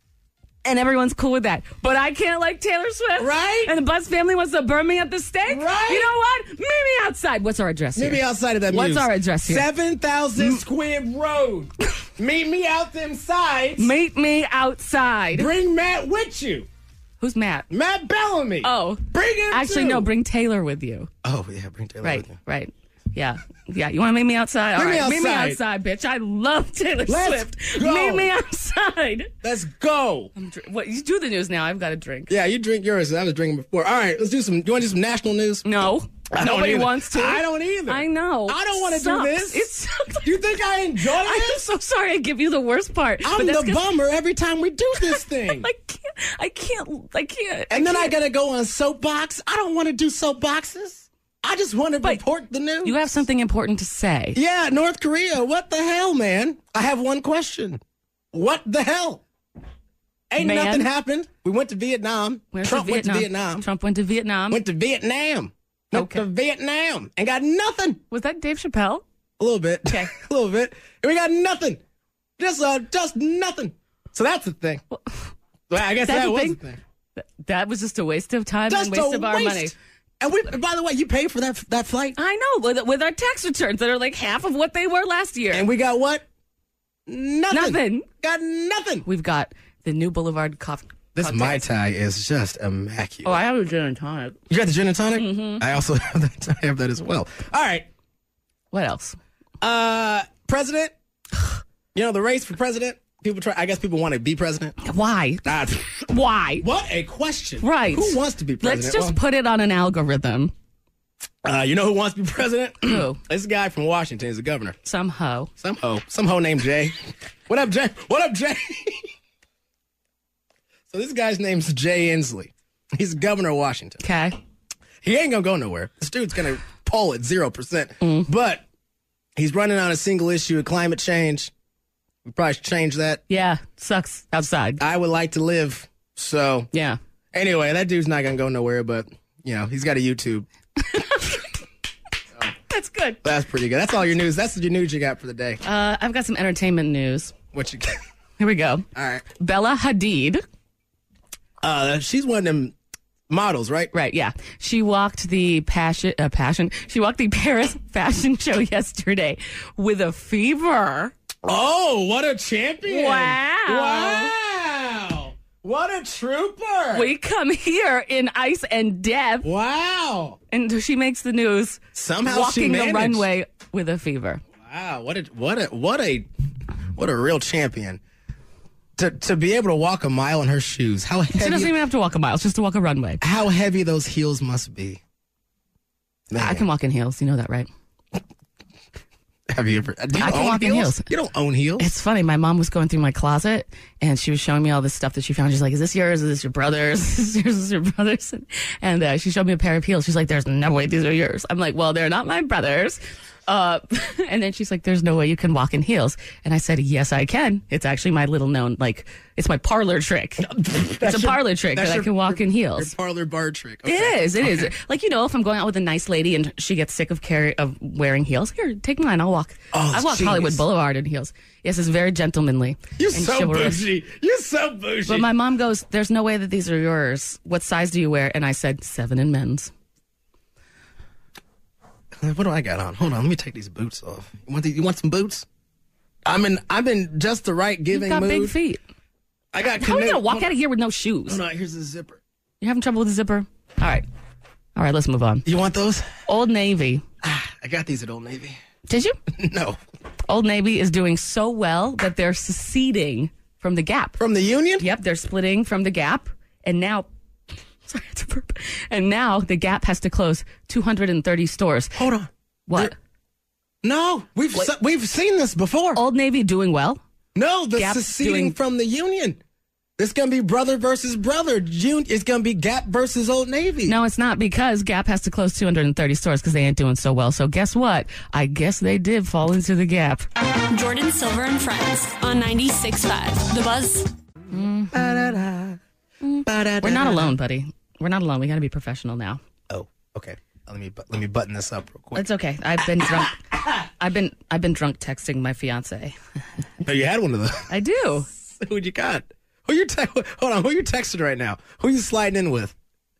and everyone's cool with that. But I can't like Taylor Swift. Right? And the Buzz family wants to burn me at the stake. Right? You know what? Meet me outside. What's our address here? Meet me outside of that What's Muse. our address here? seven thousand Squid Road. Meet me out them sides. Meet me outside. Bring Matt with you. Who's Matt? Matt Bellamy. Oh. Bring him Actually, too. no, bring Taylor with you. Oh, yeah, bring Taylor Right, with you. right. Yeah. Yeah, you want to meet me outside? All Bring right, me meet me outside. outside, bitch. I love Taylor Let's Swift. go. Meet me outside. Let's go. I'm dr- what, you do the news now. I've got a drink. Yeah, you drink yours. I was drinking before. All right, let's do some. You want to do some national news? No. I don't Nobody either. wants to. I don't either. I know. I don't want to do Sucks. this. It sucks. You think I enjoy I'm this? so sorry I give you the worst part. I'm but that's the 'cause bummer every time we do this thing. I can't. I can't. I can't. And then I can't. gotta go on soapbox. I don't want to do soapboxes. I just want to report the news. You have something important to say. Yeah, North Korea. What the hell, man? I have one question. What the hell? Ain't Man. nothing happened. We went to Vietnam. Where's Trump the went to Vietnam. Trump went to Vietnam. Went to Vietnam. Went Okay. to Vietnam and got nothing. Was that Dave Chappelle? A little bit. Okay. A little bit. And we got nothing. Just uh, just nothing. So that's the thing. Well, I guess That's that the was thing. the thing. Th- That was just a waste of time Just and waste a of our waste. money. And we, by the way, you paid for that that flight, I know, with, with our tax returns that are like half of what they were last year. and we got what? Nothing. Nothing. Got nothing. We've got the new Boulevard coffee. This Mai Tai is just immaculate. Oh, I have a gin and tonic. You got the gin and tonic? Mhm. I also have that. I have that as well. All right. What else? Uh, president. You know the race for president. People try. I guess people want to be president. Why? Ah, Why? what a question. Right. Who wants to be president? Let's just put it on an algorithm. Well, uh, you know who wants to be president? Who? This guy from Washington is the governor. Some hoe. Some hoe. Some hoe named Jay. What up, Jay? What up, Jay? So this guy's name's Jay Inslee. He's the governor of Washington. Okay. He ain't gonna go nowhere. This dude's gonna poll at zero percent. But he's running on a single issue of climate change. We probably should change that. Yeah, sucks outside. I would like to live. So Yeah. anyway, that dude's not gonna go nowhere. But you know, he's got a YouTube. That's good. That's pretty good. That's all your news. That's your news you got for the day. Uh, I've got some entertainment news. What you got? Here we go. All right. Bella Hadid. Uh, she's one of them models, right? Right, yeah. She walked the passion, uh, passion. She walked the Paris fashion show yesterday with a fever. Oh, what a champion! Wow. Wow! What a trooper! We come here in ice and death. Wow! And she makes the news. Somehow she walking the managed. runway with a fever. Wow! What a what a what a what a real champion! To to be able to walk a mile in her shoes. How She doesn't heavy? even have to walk a mile; it's just to walk a runway. How heavy those heels must be. Man. I can walk in heels. You know that, right? Have you ever? Do you I can own walk in heels. You don't own heels. It's funny. My mom was going through my closet and she was showing me all this stuff that she found. She's like, "Is this yours? Is this your brother's? Is this yours? Is this your brother's?" And, and uh, she showed me a pair of heels. She's like, "There's no way these are yours." I'm like, "Well, they're not my brother's." Uh, and then she's like, there's no way you can walk in heels. And I said, yes, I can. It's actually my little known, like, it's my parlor trick. It's a your- parlor trick that that's I can walk your, in heels. Your parlor bar trick. Okay. It is. It Okay. is. Like, you know, if I'm going out with a nice lady and she gets sick of carry, of wearing heels, here, take mine. I'll walk. Oh, I walk jeez. Hollywood Boulevard in heels. Yes, it's very gentlemanly. You're and so chivalrous. bougie. You're so bougie. But my mom goes, there's no way that these are yours. What size do you wear? And I said, seven in men's. What do I got on? Hold on, let me take these boots off. You want, the, you want some boots? I'm in. I'm in just the right giving You've got mood. big feet. I got. How are you connect- going to walk hold out of here with no shoes? Hold on, here's the zipper. You're having trouble with the zipper? All right. All right, let's move on. You want those? Old Navy. I got these at Old Navy. Did you? No. Old Navy is doing so well that they're seceding from the Gap. From the Union? Yep, they're splitting from the Gap. And now, sorry, it's a burp. And now the Gap has to close two hundred thirty stores. Hold on. What? No, we've What? se- we've seen this before. Old Navy doing well? No, the Gap seceding doing- from the Union. It's gonna be brother versus brother. June. It's gonna be Gap versus Old Navy. No, it's not, because Gap has to close two hundred thirty stores because they ain't doing so well. So guess what? I guess they did fall into the Gap. Jordan Silver and Friends on ninety-six point five. The Buzz. We're not alone, buddy. We're not alone. We got to be professional now. Oh, okay. Let me bu- let me button this up real quick. It's okay. I've been drunk. I've been I've been drunk texting my fiance. Oh, you had one of those. I do. Who'd you got? Who you te- Hold on. Who you texting right now? Who you sliding in with?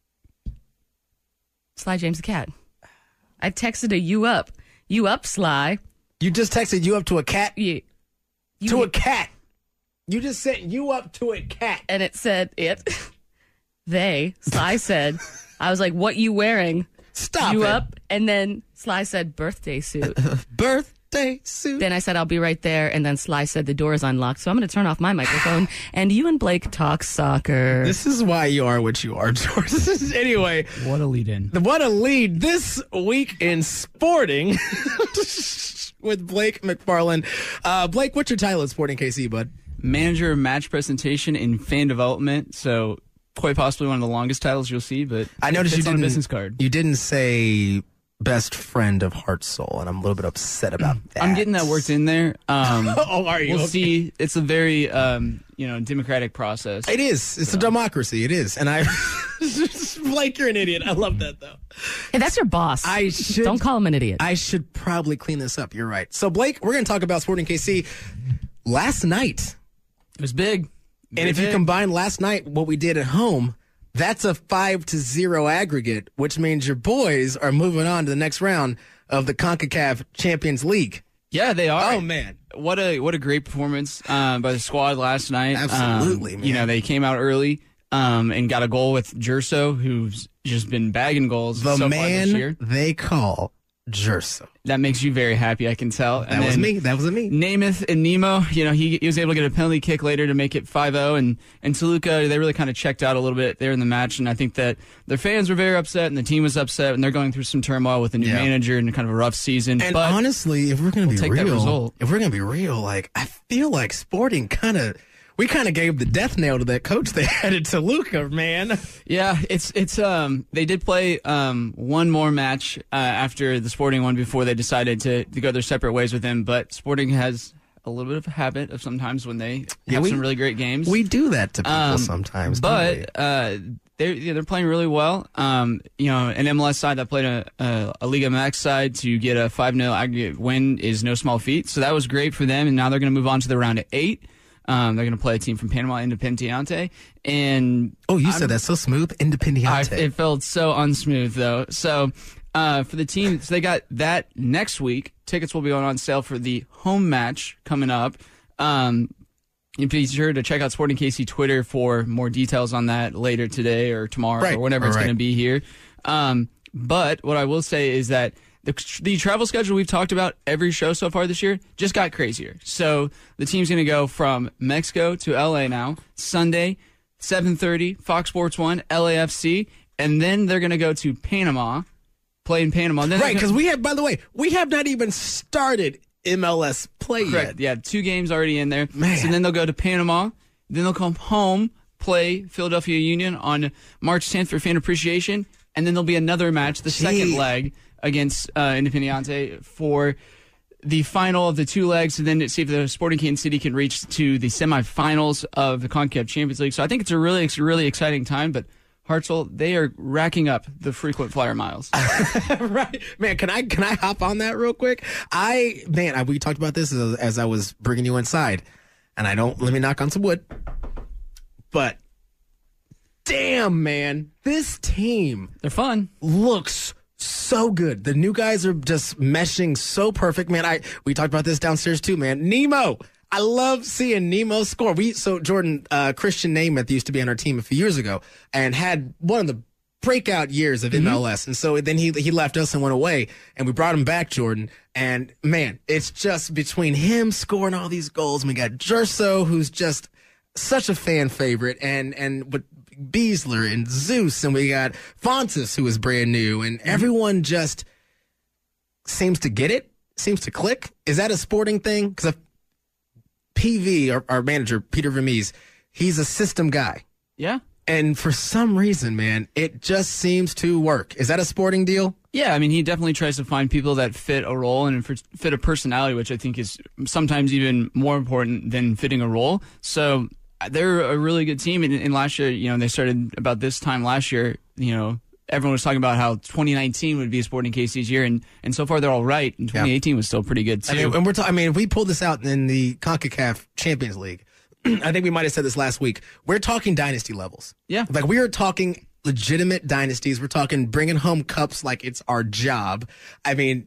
Sly James the Cat. I texted a you up. You up, Sly. You just texted you up to a cat? Yeah. You, To a cat. You just sent you up to a cat. and it said it. They. Sly said. I was like, what you wearing? Stop You it. up? And then Sly said birthday suit. Birthday suit. Then I said, I'll be right there. And then Sly said, the door is unlocked. So I'm going to turn off my microphone. And you and Blake talk soccer. This is why you are what you are, George. Anyway, What a lead in. what a lead this week in sporting with Blake McFarland. Uh, Blake, what's your title at Sporting K C, bud? Manager of match presentation and fan development. So quite possibly one of the longest titles you'll see, but I noticed you it's on a didn't business card. You didn't say best friend of Heart Soul, and I'm a little bit upset about that. I'm getting that worked in there. Um, Oh, are you? We'll Okay. see. It's a very um, you know democratic process. It is. It's a democracy. It is. And I, Blake, you're an idiot. I love that though. Hey, that's your boss. I should Don't call him an idiot. I should probably clean this up. You're right. So Blake, we're going to talk about Sporting K C last night. It was big. And Very if you big. combine last night what we did at home, that's a five to zero aggregate, which means your boys are moving on to the next round of the CONCACAF Champions League. Yeah, they are. Oh man. What a what a great performance um, by the squad last night. Absolutely, Um, man. You know, they came out early um, and got a goal with Jerso, who's just been bagging goals The so far this man year. they call Jerso. That makes you very happy, I can tell. That was me. That was me. Namath and Nemo, you know, he, he was able to get a penalty kick later to make it five oh, and, and Toluca, they really kind of checked out a little bit there in the match, and I think that their fans were very upset, and the team was upset, and they're going through some turmoil with a new Yeah. manager and kind of a rough season. And but honestly, if we're going to we'll be take that real, result. if we're going to be real, like I feel like Sporting kind of, we kind of gave the death nail to that coach they had at Toluca, man. Yeah, it's it's um they did play um one more match uh, after the Sporting one before they decided to, to go their separate ways with him. But Sporting has a little bit of a habit of sometimes when they Yeah, have we- some really great games. We do that to people Um, sometimes, don't we? but uh, they're yeah, they're playing really well. Um, you know, an M L S side that played a a, a Liga M X side to get a five nil aggregate win is no small feat. So that was great for them, and now they're going to move on to the round of eight. Um, they're going to play a team from Panama, Independiente, and oh, you I'm- said that so smooth, Independiente. I, it felt so unsmooth though. So uh, for the team, so they got that next week. Tickets will be going on sale for the home match coming up. Um, and be sure to check out Sporting K C Twitter for more details on that later today or tomorrow Right. or whenever it's Right. going to be here. Um, but what I will say is that the, the travel schedule we've talked about every show so far this year just got crazier. So the team's going to go from Mexico to L A now, Sunday, seven thirty, Fox Sports one, L A F C, and then they're going to go to Panama, play in Panama. And then right, they're because gonna- we have, by the way, we have not even started M L S play Correct. yet. Yeah, two games already in there. Man. So then they'll go to Panama. Then they'll come home, play Philadelphia Union on March tenth for fan appreciation. And then there'll be another match, the second Gee. leg, against uh, Independiente for the final of the two legs, and then see if the Sporting Kansas City can reach to the semifinals of the CONCACAF Champions League. So I think it's a really, it's a really exciting time, but Hartzell, they are racking up the frequent flyer miles. Right, man. Can I can I hop on that real quick? I man, I, we talked about this as, as I was bringing you inside, and I don't. Let me knock on some wood. But damn, man, this team, they're fun. Looks so good. The new guys are just meshing so perfect, man. I we talked about this downstairs too, man. Nemo, I love seeing Nemo score. We so Jordan uh, Christian Namath used to be on our team a few years ago and had one of the breakout years of mm-hmm. M L S, and so then he he left us and went away, and we brought him back, Jordan. And man, it's just between him scoring all these goals, and we got Jerso, who's just such a fan favorite, and and with Beasler and Zeus, and we got Fontes, who is brand new, and everyone just seems to get it, seems to click. Is that a Sporting thing? Because P V, our, our manager, Peter Vermees, he's a system guy. Yeah. And for some reason, man, it just seems to work. Is that a Sporting deal? Yeah, I mean, he definitely tries to find people that fit a role and fit a personality, which I think is sometimes even more important than fitting a role. So they're a really good team. And, and last year, you know, they started about this time last year, you know, everyone was talking about how twenty nineteen would be a Sporting K C's year, and, and so far they're all right. And twenty eighteen yeah. was still pretty good, too. I mean, and we're ta- I mean, if we pull this out in the CONCACAF Champions League, I think we might have said this last week, we're talking dynasty levels. Yeah. Like, we are talking legitimate dynasties. We're talking bringing home cups like it's our job. I mean,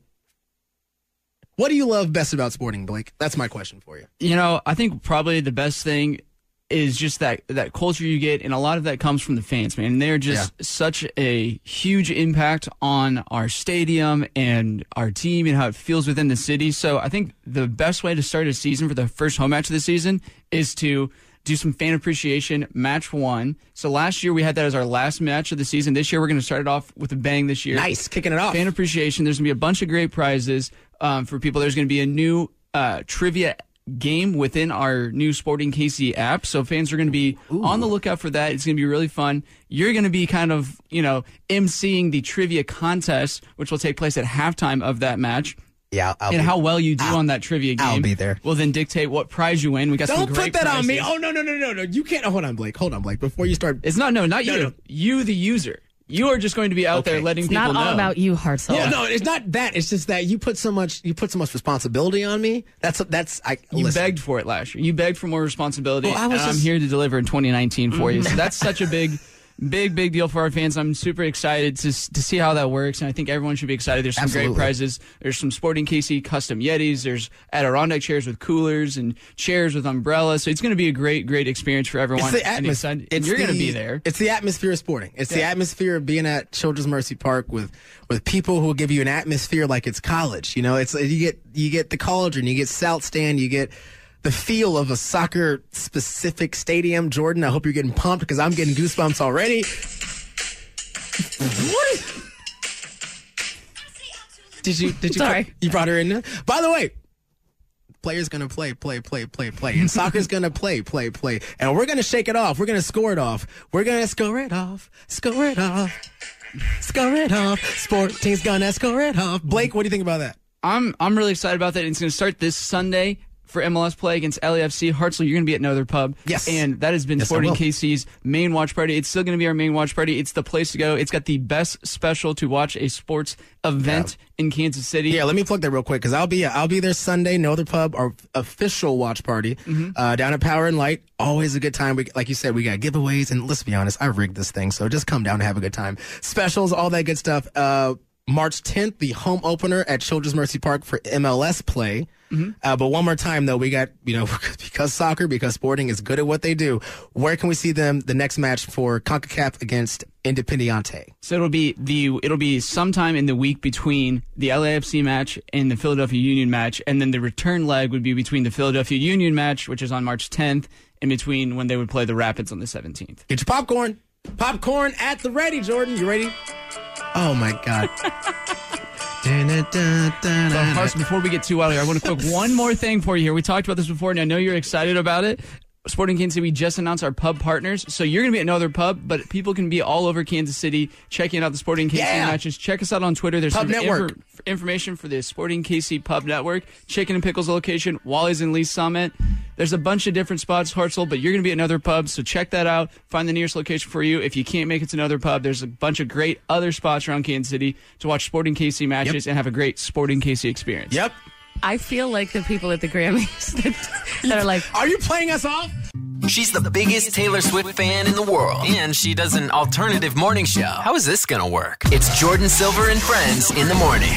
what do you love best about Sporting, Blake? That's my question for you. You know, I think probably the best thing is just that that culture you get, and a lot of that comes from the fans, man. They're just yeah. such a huge impact on our stadium and our team and how it feels within the city. So I think the best way to start a season for the first home match of the season is to do some fan appreciation, match one. So last year we had that as our last match of the season. This year we're going to start it off with a bang this year. Nice, kicking it off. Fan appreciation. There's going to be a bunch of great prizes um, for people. There's going to be a new uh, trivia game within our new Sporting K C app, so fans are going to be Ooh. on the lookout for that. It's going to be really fun. You're going to be kind of, you know, emceeing the trivia contest, which will take place at halftime of that match. Yeah, I'll and be, how well you do I'll, on that trivia game I'll be there. will then dictate what prize you win. We got Don't some great put that prizes. on me. Oh no no no no no! You can't. Oh, hold on, Blake. Hold on, Blake. Before you start, it's not no, not no, you. No. You, the user. You are just going to be out okay. there letting it's people know. It's not all know. about you, Hartzell. Yeah. No, it's not that. It's just that you put so much. You put so much responsibility on me. That's that's. I you listen. begged for it last year. You begged for more responsibility. Well, I was and just... I'm here to deliver in twenty nineteen for you. So that's such a big. Big, big deal for our fans. I'm super excited to to see how that works, and I think everyone should be excited. There's some Absolutely. great prizes. There's some Sporting K C custom Yetis. There's Adirondack chairs with coolers and chairs with umbrellas. So it's going to be a great, great experience for everyone. It's the atmosphere. And you're going to be there. It's the atmosphere of Sporting. It's yeah. the atmosphere of being at Children's Mercy Park with with people who will give you an atmosphere like it's college. You know, it's you get you get the cauldron, you get South Stand, you get the feel of a soccer-specific stadium. Jordan, I hope you're getting pumped because I'm getting goosebumps already. What? Did you? Did you? Sorry. You brought her in there? By the way, players gonna play, play, play, play, play, and soccer's gonna play, play, play, and we're gonna shake it off. We're gonna score it off. We're gonna score it off. Score it off. Score it off. Sporting's gonna score it off. Blake, what do you think about that? I'm I'm really excited about that. It's going to start this Sunday for M L S play against L A F C. Hartzell, you're going to be at Another Pub. Yes. And that has been yes, Sporting K C's main watch party. It's still going to be our main watch party. It's the place to go. It's got the best special to watch a sports event yeah. in Kansas City. Yeah, let me plug that real quick because I'll be I'll be there Sunday. No Other Pub, our official watch party mm-hmm. uh, down at Power and Light. Always a good time. We, like you said, we got giveaways, and let's be honest, I rigged this thing, so just come down and have a good time. Specials, all that good stuff. Uh, March tenth, the home opener at Children's Mercy Park for M L S play. Mm-hmm. Uh, but one more time, though, we got, you know, because soccer, because Sporting is good at what they do, where can we see them the next match for CONCACAF against Independiente? So it'll be the it'll be sometime in the week between the L A F C match and the Philadelphia Union match, and then the return leg would be between the Philadelphia Union match, which is on March tenth, in between when they would play the Rapids on the seventeenth. Get your popcorn. Popcorn at the ready, Jordan. You ready? Oh, my God. So, Harsh, before we get too wild here, I want to cook one more thing for you here. We talked about this before, and I know you're excited about it. Sporting Kansas City, we just announced our pub partners. So you're going to be at another pub, but people can be all over Kansas City checking out the Sporting K C Yeah. matches. Check us out on Twitter. There's Pub some Network. infor- information for the Sporting K C Pub Network, Chicken and Pickles location, Wally's and Lee Summit. There's a bunch of different spots, Hartzell, but you're going to be at another pub, so check that out. Find the nearest location for you. If you can't make it to another pub, there's a bunch of great other spots around Kansas City to watch Sporting K C matches and have a great Sporting K C experience. Yep. I feel like the people at the Grammys that, that are like, are you playing us off? She's the biggest Taylor Swift fan in the world, and she does an alternative morning show. How is this gonna work? It's Jordan Silver and Friends in the morning.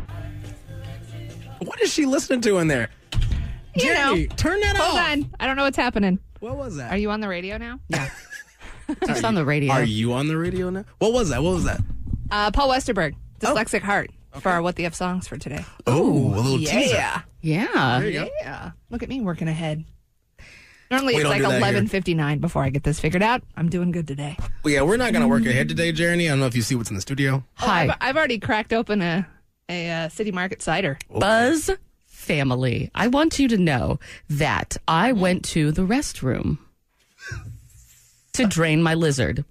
What is she listening to in there? You Jenny, know. turn that Hold off. on. I don't know what's happening. What was that? Are you on the radio now? Yeah. Just on the radio. Are you on the radio now? What was that? What was that? Uh, Paul Westerberg, Dyslexic Heart, for our What the F songs for today. Oh, a little yeah. teaser. Yeah. There you go. Yeah. Look at me working ahead. Normally We it's don't like do that here. eleven fifty-nine before I get this figured out. I'm doing good today. Well, yeah, we're not going to work ahead today, Jeremy. I don't know if you see what's in the studio. Oh, I've, I've already cracked open a, a uh, City Market cider. Buzz family, I want you to know that I went to the restroom to drain my lizard.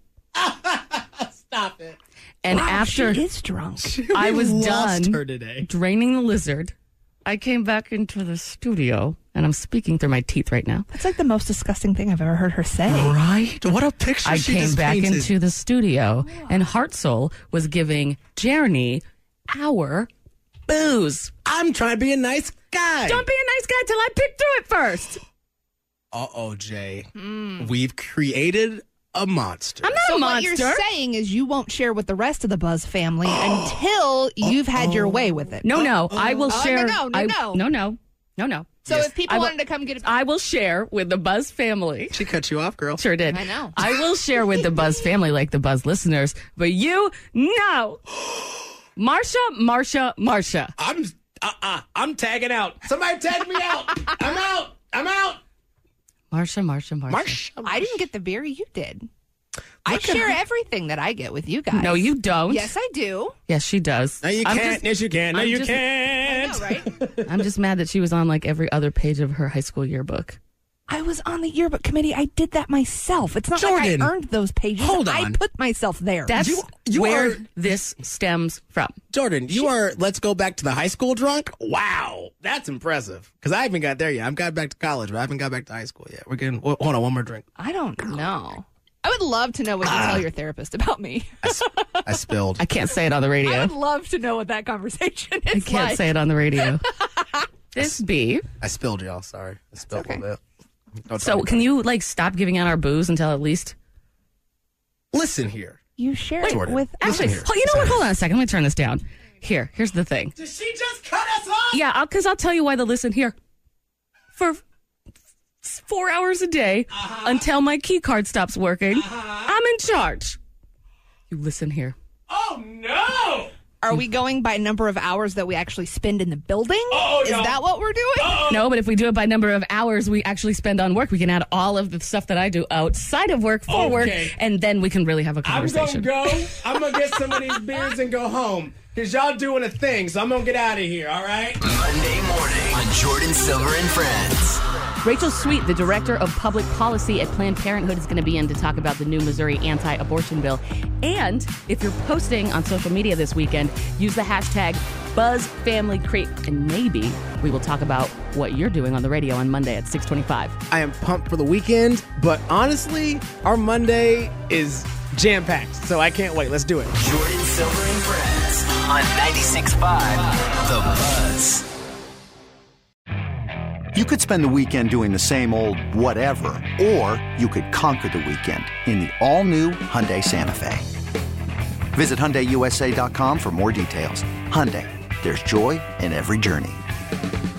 Stop it. And Wow, after she is drunk. I was lost done her today. draining the lizard, I came back into the studio, and I'm speaking through my teeth right now. That's like the most disgusting thing I've ever heard her say. Right? What a picture I she came just back painted. into the studio, and Hartzell was giving Jeremy our booze. I'm trying to be a nice guy. Don't be a nice guy till I pick through it first. Uh-oh, Jay. We've created a monster. I'm not So a what monster. you're saying is you won't share with the rest of the Buzz family until you've had your way with it. No, no, I will Oh, share. no, no, no, I, no. no, no, no, no. So if people I will- wanted to come get a... I will share with the Buzz family. She cut you off, girl. Sure did. I know. I will share with the Buzz family, like the Buzz listeners, but you, no. Marsha, Marsha, Marsha. I'm uh-uh. I'm tagging out. Somebody tag me out. I'm out. I'm out. Marsha, Marsha, Marsha. Marsh. I didn't get the beer, you did. I share everything that I get with you guys. No, you don't. Yes, I do. Yes, she does. No, you I'm can't. just- yes, you can. No, I'm you just- can't. I know, right? I'm just mad that she was on like every other page of her high school yearbook. I was on the yearbook committee. I did that myself. It's not Jordan, like I earned those pages. hold I on. put myself there. That's You- you where are- this stems from. Jordan, you are, let's go back to the high school drunk? Wow. That's impressive. Because I haven't got there yet. I've got back to college, but I haven't got back to high school yet. We're getting, hold on, one more drink. I don't know. I would love to know what you Ah. tell your therapist about me. I spilled. I can't say it on the I radio. would love to know what that conversation is I can't like. say it on the radio. This be. I spilled, y'all. Sorry. I spilled a little bit. Don't So tell can me. you like stop giving out our booze until at least? Listen here. You share it Jordan, with Actually, here. oh, you know what? Hold on a second. Let me turn this down. Here, here's the thing. Did she just cut us off? Yeah, because I'll, I'll tell you why the listen here. For four hours a day until my key card stops working, I'm in charge. You listen here. Oh, no. Are we going by number of hours that we actually spend in the building? Oh, is no. that what we're doing? No, but if we do it by number of hours we actually spend on work, we can add all of the stuff that I do outside of work for work, Okay. and then we can really have a I'm conversation. going to go. I'm going to get some of these beers and go home. Because y'all doing a thing, so I'm going to get out of here, all right? Monday morning on Jordan Silver and Friends. Rachel Sweet, the director of public policy at Planned Parenthood, is going to be in to talk about the new Missouri anti-abortion bill. And if you're posting on social media this weekend, use the hashtag BuzzFamilyCreep, and maybe we will talk about what you're doing on the radio on Monday at six twenty-five. I am pumped for the weekend, but honestly, our Monday is jam-packed, so I can't wait. Let's do it. Jordan Silver and Friends on ninety-six point five The Buzz. You could spend the weekend doing the same old whatever, or you could conquer the weekend in the all-new Hyundai Santa Fe. Visit Hyundai U S A dot com for more details. Hyundai, there's joy in every journey.